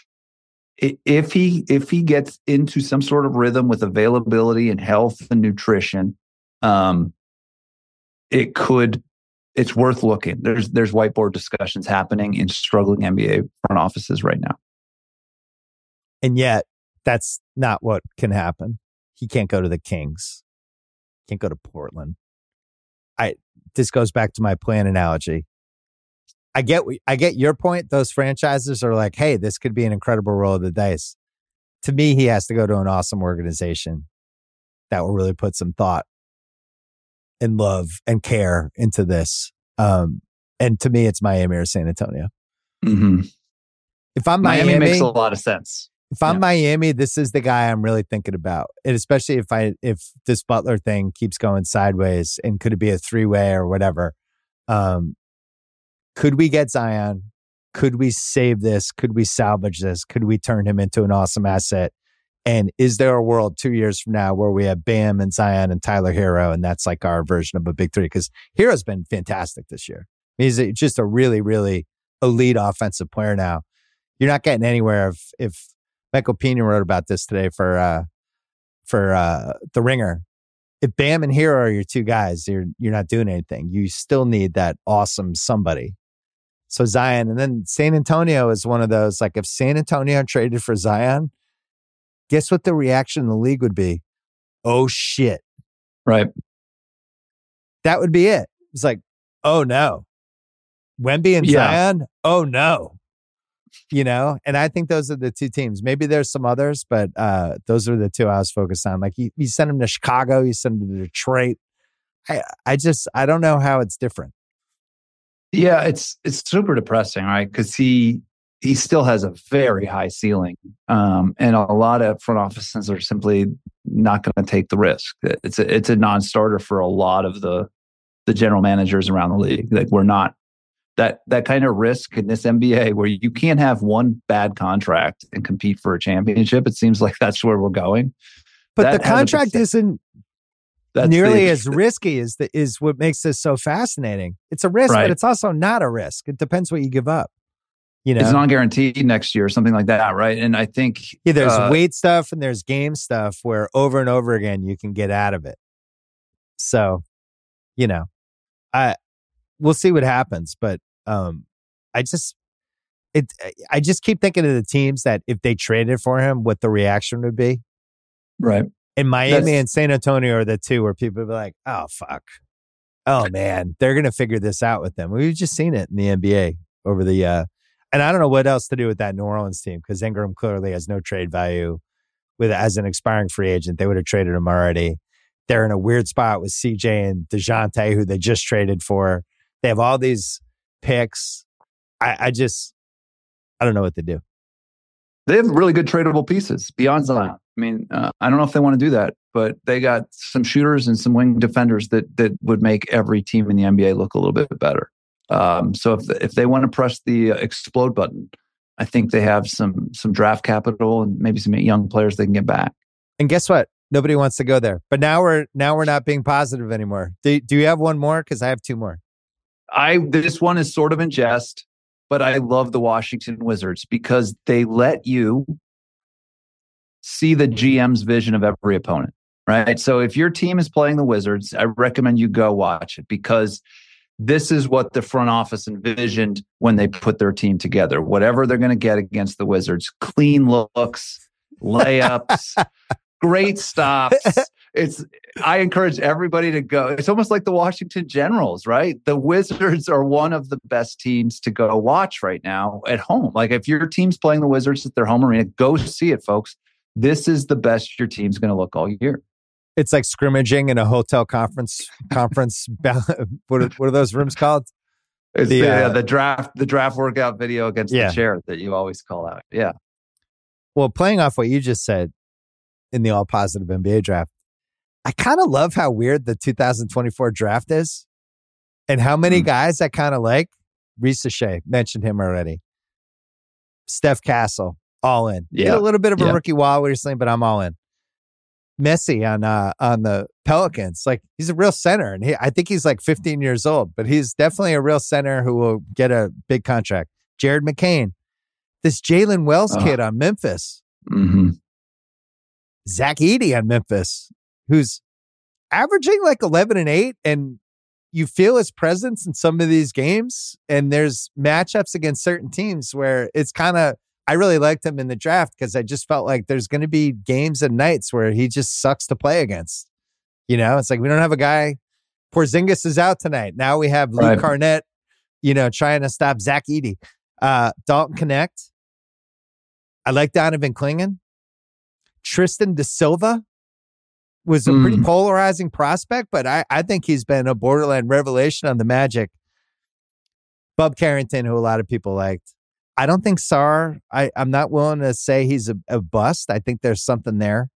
If he if he gets into some sort of rhythm with availability and health and nutrition, um, it could. It's worth looking. There's there's whiteboard discussions happening in struggling N B A front offices right now. And yet, that's not what can happen. He can't go to the Kings. Can't go to Portland. I. This goes back to my plan analogy. I get I get your point. Those franchises are like, hey, this could be an incredible roll of the dice. To me, he has to go to an awesome organization that will really put some thought and love and care into this. Um, and to me, it's Miami or San Antonio. Mm-hmm. If I'm Miami, Miami, makes a lot of sense. If I'm yeah. Miami, this is the guy I'm really thinking about. And especially if I if this Butler thing keeps going sideways, and could it be a three-way or whatever? Um, could we get Zion? Could we save this? Could we salvage this? Could we turn him into an awesome asset? And is there a world two years from now where we have Bam and Zion and Tyler Hero, and that's like our version of a big three? Because Hero's been fantastic this year. He's a, just a really, really elite offensive player now. You're not getting anywhere if if Michael Pena wrote about this today for uh, for uh, The Ringer. if Bam and Hero are your two guys, you're you're not doing anything. You still need that awesome somebody. So Zion, and then San Antonio is one of those, like if San Antonio traded for Zion, guess what the reaction in the league would be? Oh shit. Right. That would be it. It's like, oh no. Wemby and Yeah. Zion? Oh no. You know, and I think those are the two teams. Maybe there's some others, but uh, those are the two I was focused on. Like you, you send him to Chicago, you send him to Detroit. I, I just, I don't know how it's different. Yeah, it's it's super depressing, right? Because he he still has a very high ceiling, um, and a lot of front offices are simply not going to take the risk. It's a, it's a non-starter for a lot of the the general managers around the league. Like we're not that that kind of risk in this N B A where you can't have one bad contract and compete for a championship. It seems like that's where we're going. But That the has a contract percent- isn't That's nearly the- as risky as the, is what makes this so fascinating. It's a risk, Right. but it's also not a risk. It depends what you give up. You know, It's non-guaranteed next year, something like that, right? And I think yeah, there's uh, weight stuff and there's game stuff where over and over again you can get out of it. So, you know, I we'll see what happens, but um, I just it I just keep thinking of the teams that if they traded for him, what the reaction would be. right. And Miami That's- and San Antonio are the two where people would be like, "Oh fuck, oh man, they're gonna figure this out with them." We've just seen it in the N B A over the. Uh, and I don't know what else to do with that New Orleans team because Ingram clearly has no trade value with as an expiring free agent. They would have traded him already. They're in a weird spot with C J and DeJounte, who they just traded for. They have all these picks. I, I just, I don't know what to do. They have really good tradable pieces beyond Zion. I mean, uh, I don't know if they want to do that, but they got some shooters and some wing defenders that that would make every team in the N B A look a little bit better. Um, so if if they want to press the uh, explode button, I think they have some some draft capital and maybe some young players they can get back. And guess what? Nobody wants to go there. But now we're now we're not being positive anymore. Do, do you have one more? Because I have two more. I this one is sort of in jest, but I love the Washington Wizards because they let you see the G M's vision of every opponent, right? So if your team is playing the Wizards, I recommend you go watch it because this is what the front office envisioned when they put their team together. Whatever they're going to get against the Wizards, clean looks, layups, great stops. It's I encourage everybody to go. It's almost like the Washington Generals, right? The Wizards are one of the best teams to go watch right now at home. Like if your team's playing the Wizards at their home arena, go see it, folks. This is the best your team's going to look all year. It's like scrimmaging in a hotel conference. Conference. what, are, what are those rooms called? It's The, the, uh, the draft, the draft workout video against Yeah. the chair that you always call out. Yeah, Well, playing off what you just said in the all positive N B A draft, I kind of love how weird the two thousand twenty-four draft is and how many Mm. guys I kind of like. Reese Shea, mentioned him already. Steph Castle, all in. Did Yeah. a little bit of a Yeah. rookie wall recently, but I'm all in. Messi on uh, on the Pelicans, like he's a real center, and he, I think he's like fifteen years old, but he's definitely a real center who will get a big contract. Jared McCain, this Jalen Wells Uh. kid on Memphis, mm-hmm. Zach Edey on Memphis, who's averaging like eleven and eight, and you feel his presence in some of these games. And there's matchups against certain teams where it's kind of. I really liked him in the draft because I just felt like there's going to be games and nights where he just sucks to play against. You know, it's like we don't have a guy. Porzingis is out tonight. Now we have Luke Right. Garnett, you know, trying to stop Zach Edey. Uh, Dalton Connect. I like Donovan Clingan. Tristan Da Silva was a pretty Mm. polarizing prospect, but I, I think he's been a borderline revelation on the Magic. Bub Carrington, who a lot of people liked. I don't think Sarr, I, I'm not willing to say he's a, a bust. I think there's something there.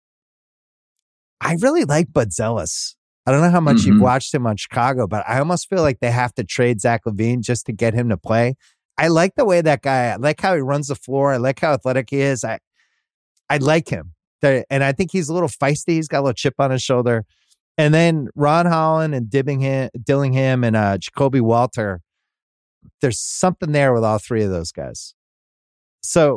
I really like Bud Zealous. I don't know how much you've Mhm. watched him on Chicago, but I almost feel like they have to trade Zach LaVine just to get him to play. I like the way that guy, I like how he runs the floor. I like how athletic he is. I I like him. There- And I think he's a little feisty. He's got a little chip on his shoulder. And then Ron Holland and Dibbingham, Dillingham and uh, Jacoby Walter. There's something there with all three of those guys. So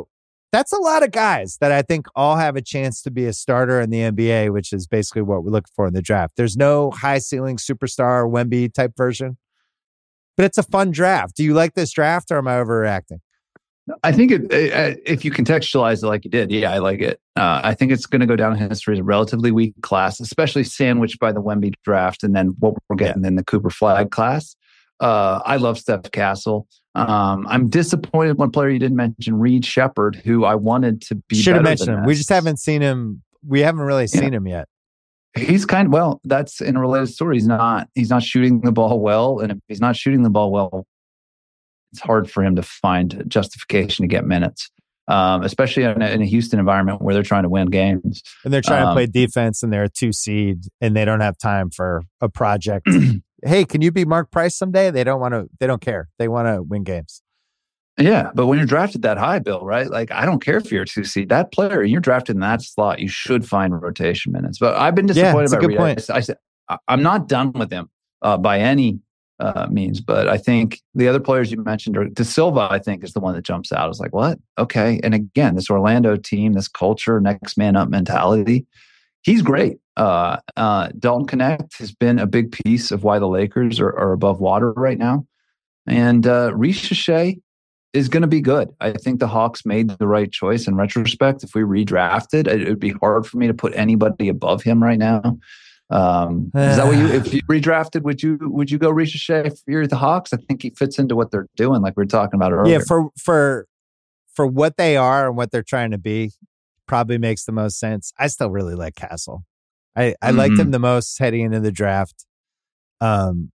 That's a lot of guys that I think all have a chance to be a starter in the N B A, which is basically what we're looking for in the draft. There's no high ceiling superstar Wemby type version, but it's a fun draft. Do you like this draft or am I overreacting? I think it, it, if you contextualize it like you did, yeah, I like it. Uh, I think it's going to go down in history as a relatively weak class, especially sandwiched by the Wemby draft and then what we're getting yeah. in the Cooper Flag class. Uh, I love Steph Castle. Um, I'm disappointed one player you didn't mention, Reed Shepherd, who I wanted to be Should have better mentioned than him. this. We just haven't seen him. We haven't really Yeah. seen him yet. He's kind of, well, that's in a related story. He's not, he's not shooting the ball well. And if he's not shooting the ball well, it's hard for him to find justification to get minutes, um, especially in a, in a Houston environment where they're trying to win games. And they're trying um, to play defense and they're a two seed and they don't have time for a project. Hey, can you be Mark Price someday? They don't want to, they don't care. They want to win games. Yeah, but when you're drafted that high, Bill, right? Like, I don't care if you're a two seed. That player, you're drafted in that slot, you should find rotation minutes. But I've been disappointed yeah, by Reed. Reed. I, I said I'm not done with him uh, by any uh, means, but I think the other players you mentioned, are De Silva, I think, is the one that jumps out. It's like, what? Okay, and again, this Orlando team, this culture, next man up mentality. He's great. Uh, uh, Dalton Connect has been a big piece of why the Lakers are, are above water right now, and uh, Ricochet is going to be good. I think the Hawks made the right choice in retrospect. If we redrafted, it would be hard for me to put anybody above him right now. Um, is that what you, if you redrafted, would you, would you go Ricochet if you're the Hawks? I think he fits into what they're doing. Like we were talking about earlier. Yeah. For, for, for what they are and what they're trying to be, probably makes the most sense. I still really like Castle. I, I mm-hmm. liked him the most heading into the draft. Um,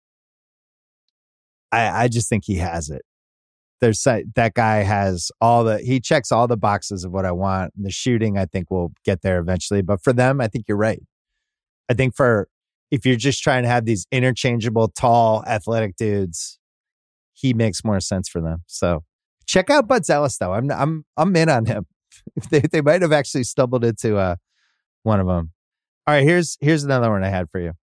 I, I just think he has it. There's that guy has all the, he checks all the boxes of what I want. And the shooting, I think, will get there eventually. But for them, I think you're right. I think for, if you're just trying to have these interchangeable, tall, athletic dudes, he makes more sense for them. So check out Bud Zealous, though. I'm, I'm, I'm in on him. they, they might have actually stumbled into uh, one of them. All right, here's, here's another one I had for you.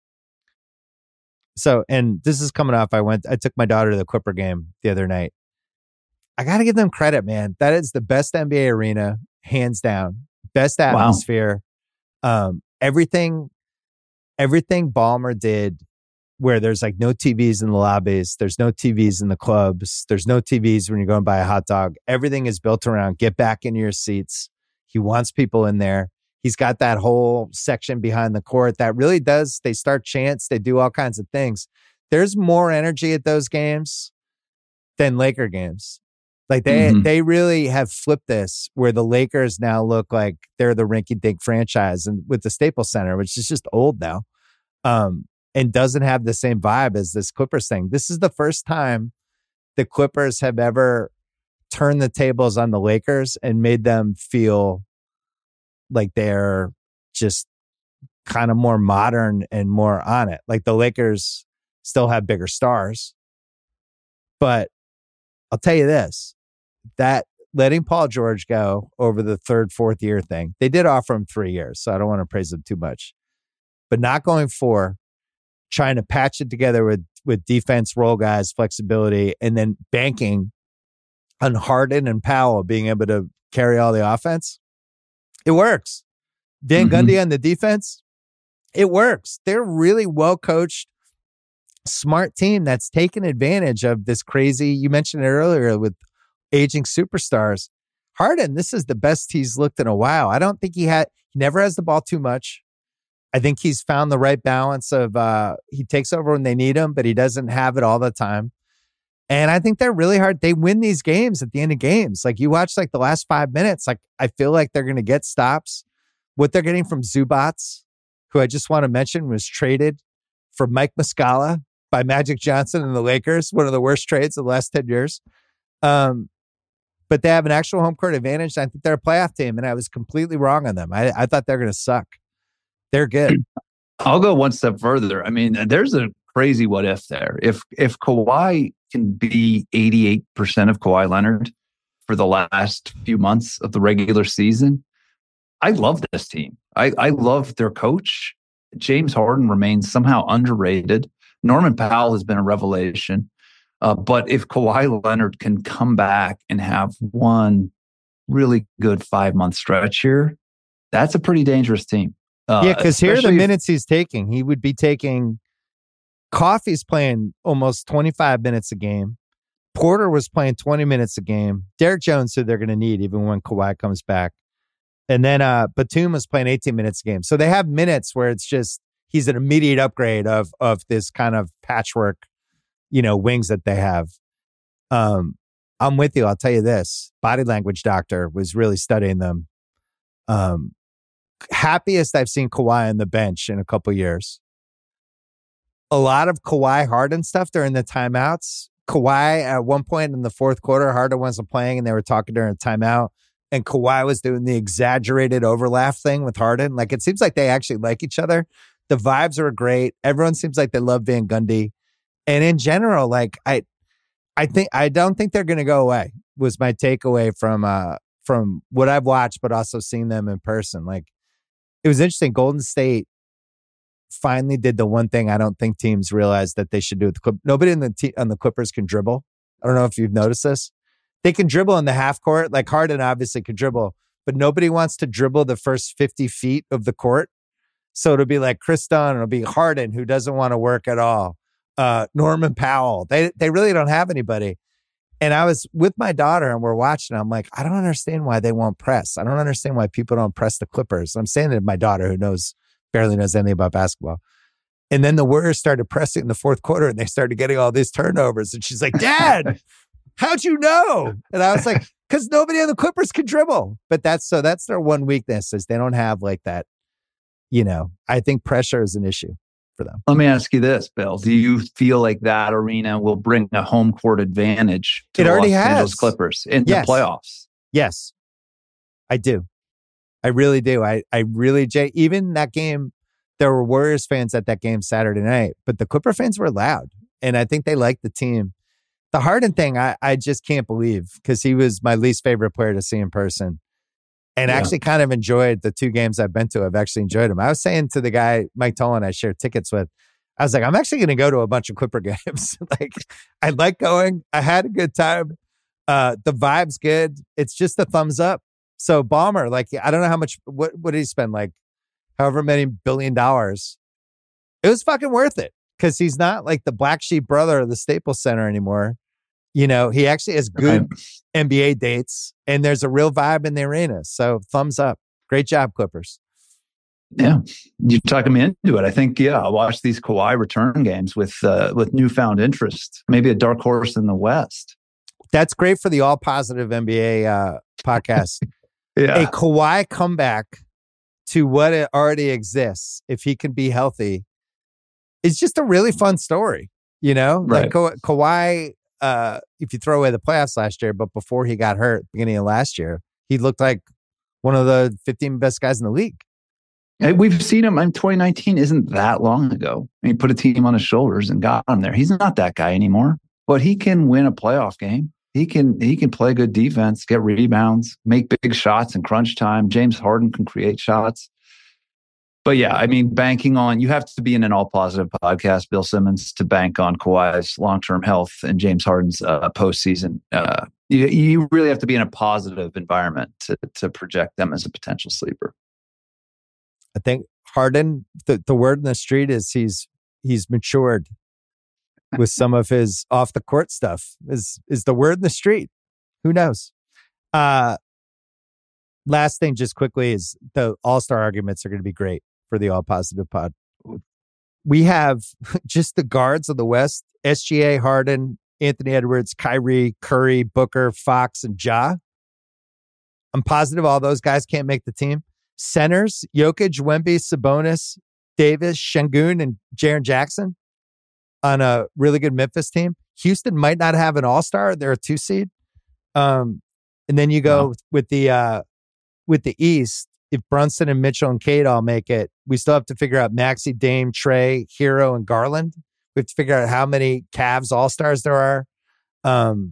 So, and this is coming off. I went, I took my daughter to the Clipper game the other night. I got to give them credit, man. That is the best N B A arena, hands down. Best atmosphere. Wow. Um, everything, everything Ballmer did where there's like no T Vs in the lobbies. There's no T Vs in the clubs. There's no T Vs when you're going to buy a hot dog. Everything is built around get back into your seats. He wants people in there. He's got that whole section behind the court that really does. They start chants. They do all kinds of things. There's more energy at those games than Laker games. Like they, mm-hmm. they really have flipped this where the Lakers now look like they're the rinky-dink franchise and with the Staples Center, which is just old now, um, and doesn't have the same vibe as this Clippers thing. This is the first time the Clippers have ever turned the tables on the Lakers and made them feel like they're just kind of more modern and more on it. Like the Lakers still have bigger stars, but I'll tell you this. That letting Paul George go over the third, fourth year thing, they did offer him three years, so I don't want to praise him too much. But not going four, trying to patch it together with with defense, role guys, flexibility, and then banking on Harden and Powell being able to carry all the offense, it works. Van mm-hmm. Gundy on the defense, it works. They're really well coached, smart team that's taken advantage of this crazy, you mentioned it earlier with aging superstars. Harden, this is the best he's looked in a while. I don't think he had, he never has the ball too much. I think he's found the right balance of, uh, he takes over when they need him, but he doesn't have it all the time. And I think they're really hard. They win these games at the end of games. Like you watch like the last five minutes, like I feel like they're going to get stops. What they're getting from Zubats, who I just want to mention was traded for Mike Muscala by Magic Johnson and the Lakers, one of the worst trades of the last ten years. Um, but they have an actual home court advantage. I think they're a playoff team, and I was completely wrong on them. I, I thought they're going to suck. They're good. I'll go one step further. I mean, there's a crazy what if there. If if Kawhi can be eighty-eight percent of Kawhi Leonard for the last few months of the regular season, I love this team. I, I love their coach. James Harden remains somehow underrated. Norman Powell has been a revelation. Uh, but if Kawhi Leonard can come back and have one really good five month stretch here, that's a pretty dangerous team. Uh, yeah, because here are the especially if- minutes he's taking. He would be taking. Coffey's playing almost twenty-five minutes a game. Porter was playing twenty minutes a game. Derek Jones, who they're going to need even when Kawhi comes back. And then uh, Batum was playing eighteen minutes a game. So they have minutes where it's just he's an immediate upgrade of of this kind of patchwork, you know, wings that they have. Um, I'm with you. I'll tell you this. Body language doctor was really studying them. Um, happiest I've seen Kawhi on the bench in a couple years. A lot of Kawhi Harden stuff during the timeouts. Kawhi at one point in the fourth quarter, Harden wasn't playing and they were talking during a timeout. And Kawhi was doing the exaggerated overlap thing with Harden. Like, it seems like they actually like each other. The vibes are great. Everyone seems like they love Van Gundy. And in general, like, I I think I don't think they're going to go away, was my takeaway from uh from what I've watched, but also seeing them in person. Like, it was interesting. Golden State finally did the one thing I don't think teams realize that they should do with the Clip. Nobody in the te- on the Clippers can dribble. I don't know if you've noticed this. They can dribble in the half court. Like, Harden obviously can dribble, but nobody wants to dribble the first fifty feet of the court. So it'll be like Chris Dunn, it'll be Harden, who doesn't want to work at all. Uh, Norman Powell. They they really don't have anybody. And I was with my daughter and we're watching. I'm like, I don't understand why they won't press. I don't understand why people don't press the Clippers. I'm saying to my daughter, who knows barely knows anything about basketball. And then the Warriors started pressing in the fourth quarter and they started getting all these turnovers. And she's like, Dad, how'd you know? And I was like, because nobody on the Clippers can dribble. But that's so that's their one weakness, is they don't have like that. You know, I think pressure is an issue for them. Let me ask you this, Bill. Do you feel like that arena will bring a home court advantage to It the already Los has. Angeles Clippers in Yes. the playoffs? Yes, I do. I really do. I, I really, Jay, even that game, there were Warriors fans at that game Saturday night, but the Clipper fans were loud. And I think they liked the team. The Harden thing, I, I just can't believe, because he was my least favorite player to see in person. And Yeah. actually kind of enjoyed the two games I've been to. I've actually enjoyed them. I was saying to the guy, Mike Tolan, I shared tickets with, I was like, I'm actually going to go to a bunch of Clipper games. Like, I like going. I had a good time. Uh, the vibe's good. It's just a thumbs up. So Ballmer, like, I don't know how much, what, what did he spend? Like, however many billion dollars. It was fucking worth it, because he's not like the black sheep brother of the Staples Center anymore. You know, he actually has good Right. N B A dates, and there's a real vibe in the arena. So thumbs up. Great job, Clippers. Yeah, you're talking me into it. I think, yeah, I'll watch these Kawhi return games with uh, with newfound interest. Maybe a dark horse in the West. That's great for the all positive N B A uh, podcast. Yeah, A Kawhi comeback to what it already exists, if he can be healthy, is just a really fun story. You know, Right. like Ka- Kawhi, uh, if you throw away the playoffs last year, but before he got hurt, beginning of last year, he looked like one of the fifteen best guys in the league. Hey, we've seen him. I mean, twenty nineteen isn't that long ago. He put a team on his shoulders and got him there. He's not that guy anymore, but he can win a playoff game. He can he can play good defense, get rebounds, make big shots in crunch time. James Harden can create shots. But yeah, I mean, banking on, you have to be in an all positive podcast, Bill Simmons, to bank on Kawhi's long term health and James Harden's uh, postseason. Uh, you, you really have to be in a positive environment to to project them as a potential sleeper. I think Harden, the, the word in the street is he's he's matured with some of his off the court stuff, is is the word in the street. Who knows? Uh, last thing, just quickly, is the all-star arguments are going to be great for the all positive pod. We have just the guards of the West: S G A, Harden, Anthony Edwards, Kyrie, Curry, Booker, Fox, and Ja. I'm positive all those guys can't make the team. Centers: Jokic, Wemby, Sabonis, Davis, Şengün, and Jaren Jackson on a really good Memphis team. Houston might not have an all-star. They're a two seed. Um, and then you go Wow. with the uh, with the East. If Brunson and Mitchell and Cade all make it, we still have to figure out Maxey, Dame, Trey, Hero, and Garland. We have to figure out how many Cavs all-stars there are. Um,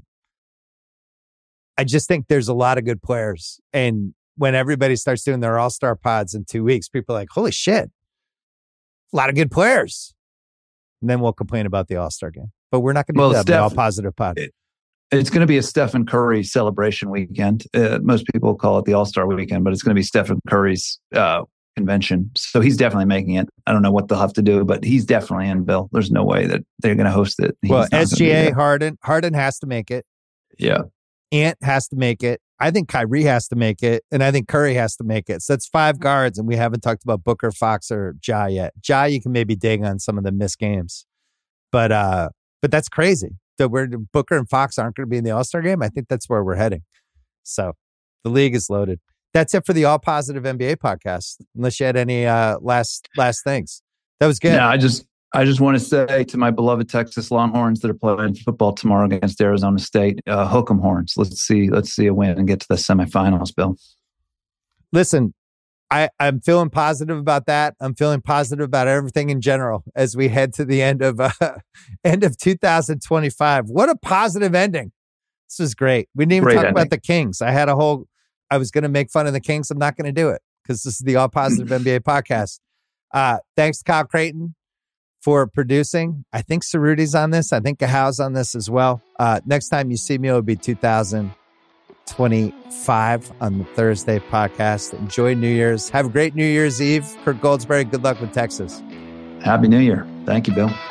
I just think there's a lot of good players. And when everybody starts doing their all-star pods in two weeks, people are like, holy shit, a lot of good players. And then we'll complain about the all-star game. But we're not going to Well, do that. Steph- All positive pod. It- It's going to be a Stephen Curry celebration weekend. Uh, most people call it the All-Star weekend, but it's going to be Stephen Curry's uh, convention. So he's definitely making it. I don't know what they'll have to do, but he's definitely in, Bill. There's no way that they're going to host it. He's well, S G A, Harden, Harden has to make it. Yeah. Ant has to make it. I think Kyrie has to make it. And I think Curry has to make it. So that's five guards. And we haven't talked about Booker, Fox, or Ja yet. Ja, you can maybe dig on some of the missed games. But uh, but that's crazy that we're Booker and Fox aren't going to be in the All-Star game. I think that's where we're heading. So the league is loaded. That's it for the All Positive N B A podcast. Unless you had any uh, last last things. That was good. Yeah, I just I just want to say to my beloved Texas Longhorns that are playing football tomorrow against Arizona State, uh, hook 'em horns. Let's see, let's see a win and get to the semifinals, Bill. Listen, I, I'm feeling positive about that. I'm feeling positive about everything in general as we head to the end of uh, end of two thousand twenty-five. What a positive ending! This was great. We didn't even Great talk ending. about the Kings. I had a whole. I was going to make fun of the Kings. I'm not going to do it because this is the All Positive N B A podcast. Uh, thanks to Kyle Creighton for producing. I think Cerruti's on this. I think Gahow's on this as well. Uh, next time you see me, it'll be two thousand twenty-five on the Thursday podcast. Enjoy New Year's. Have a great New Year's Eve. Kurt Goldsberry, good luck with Texas. Happy New Year. Thank you, Bill.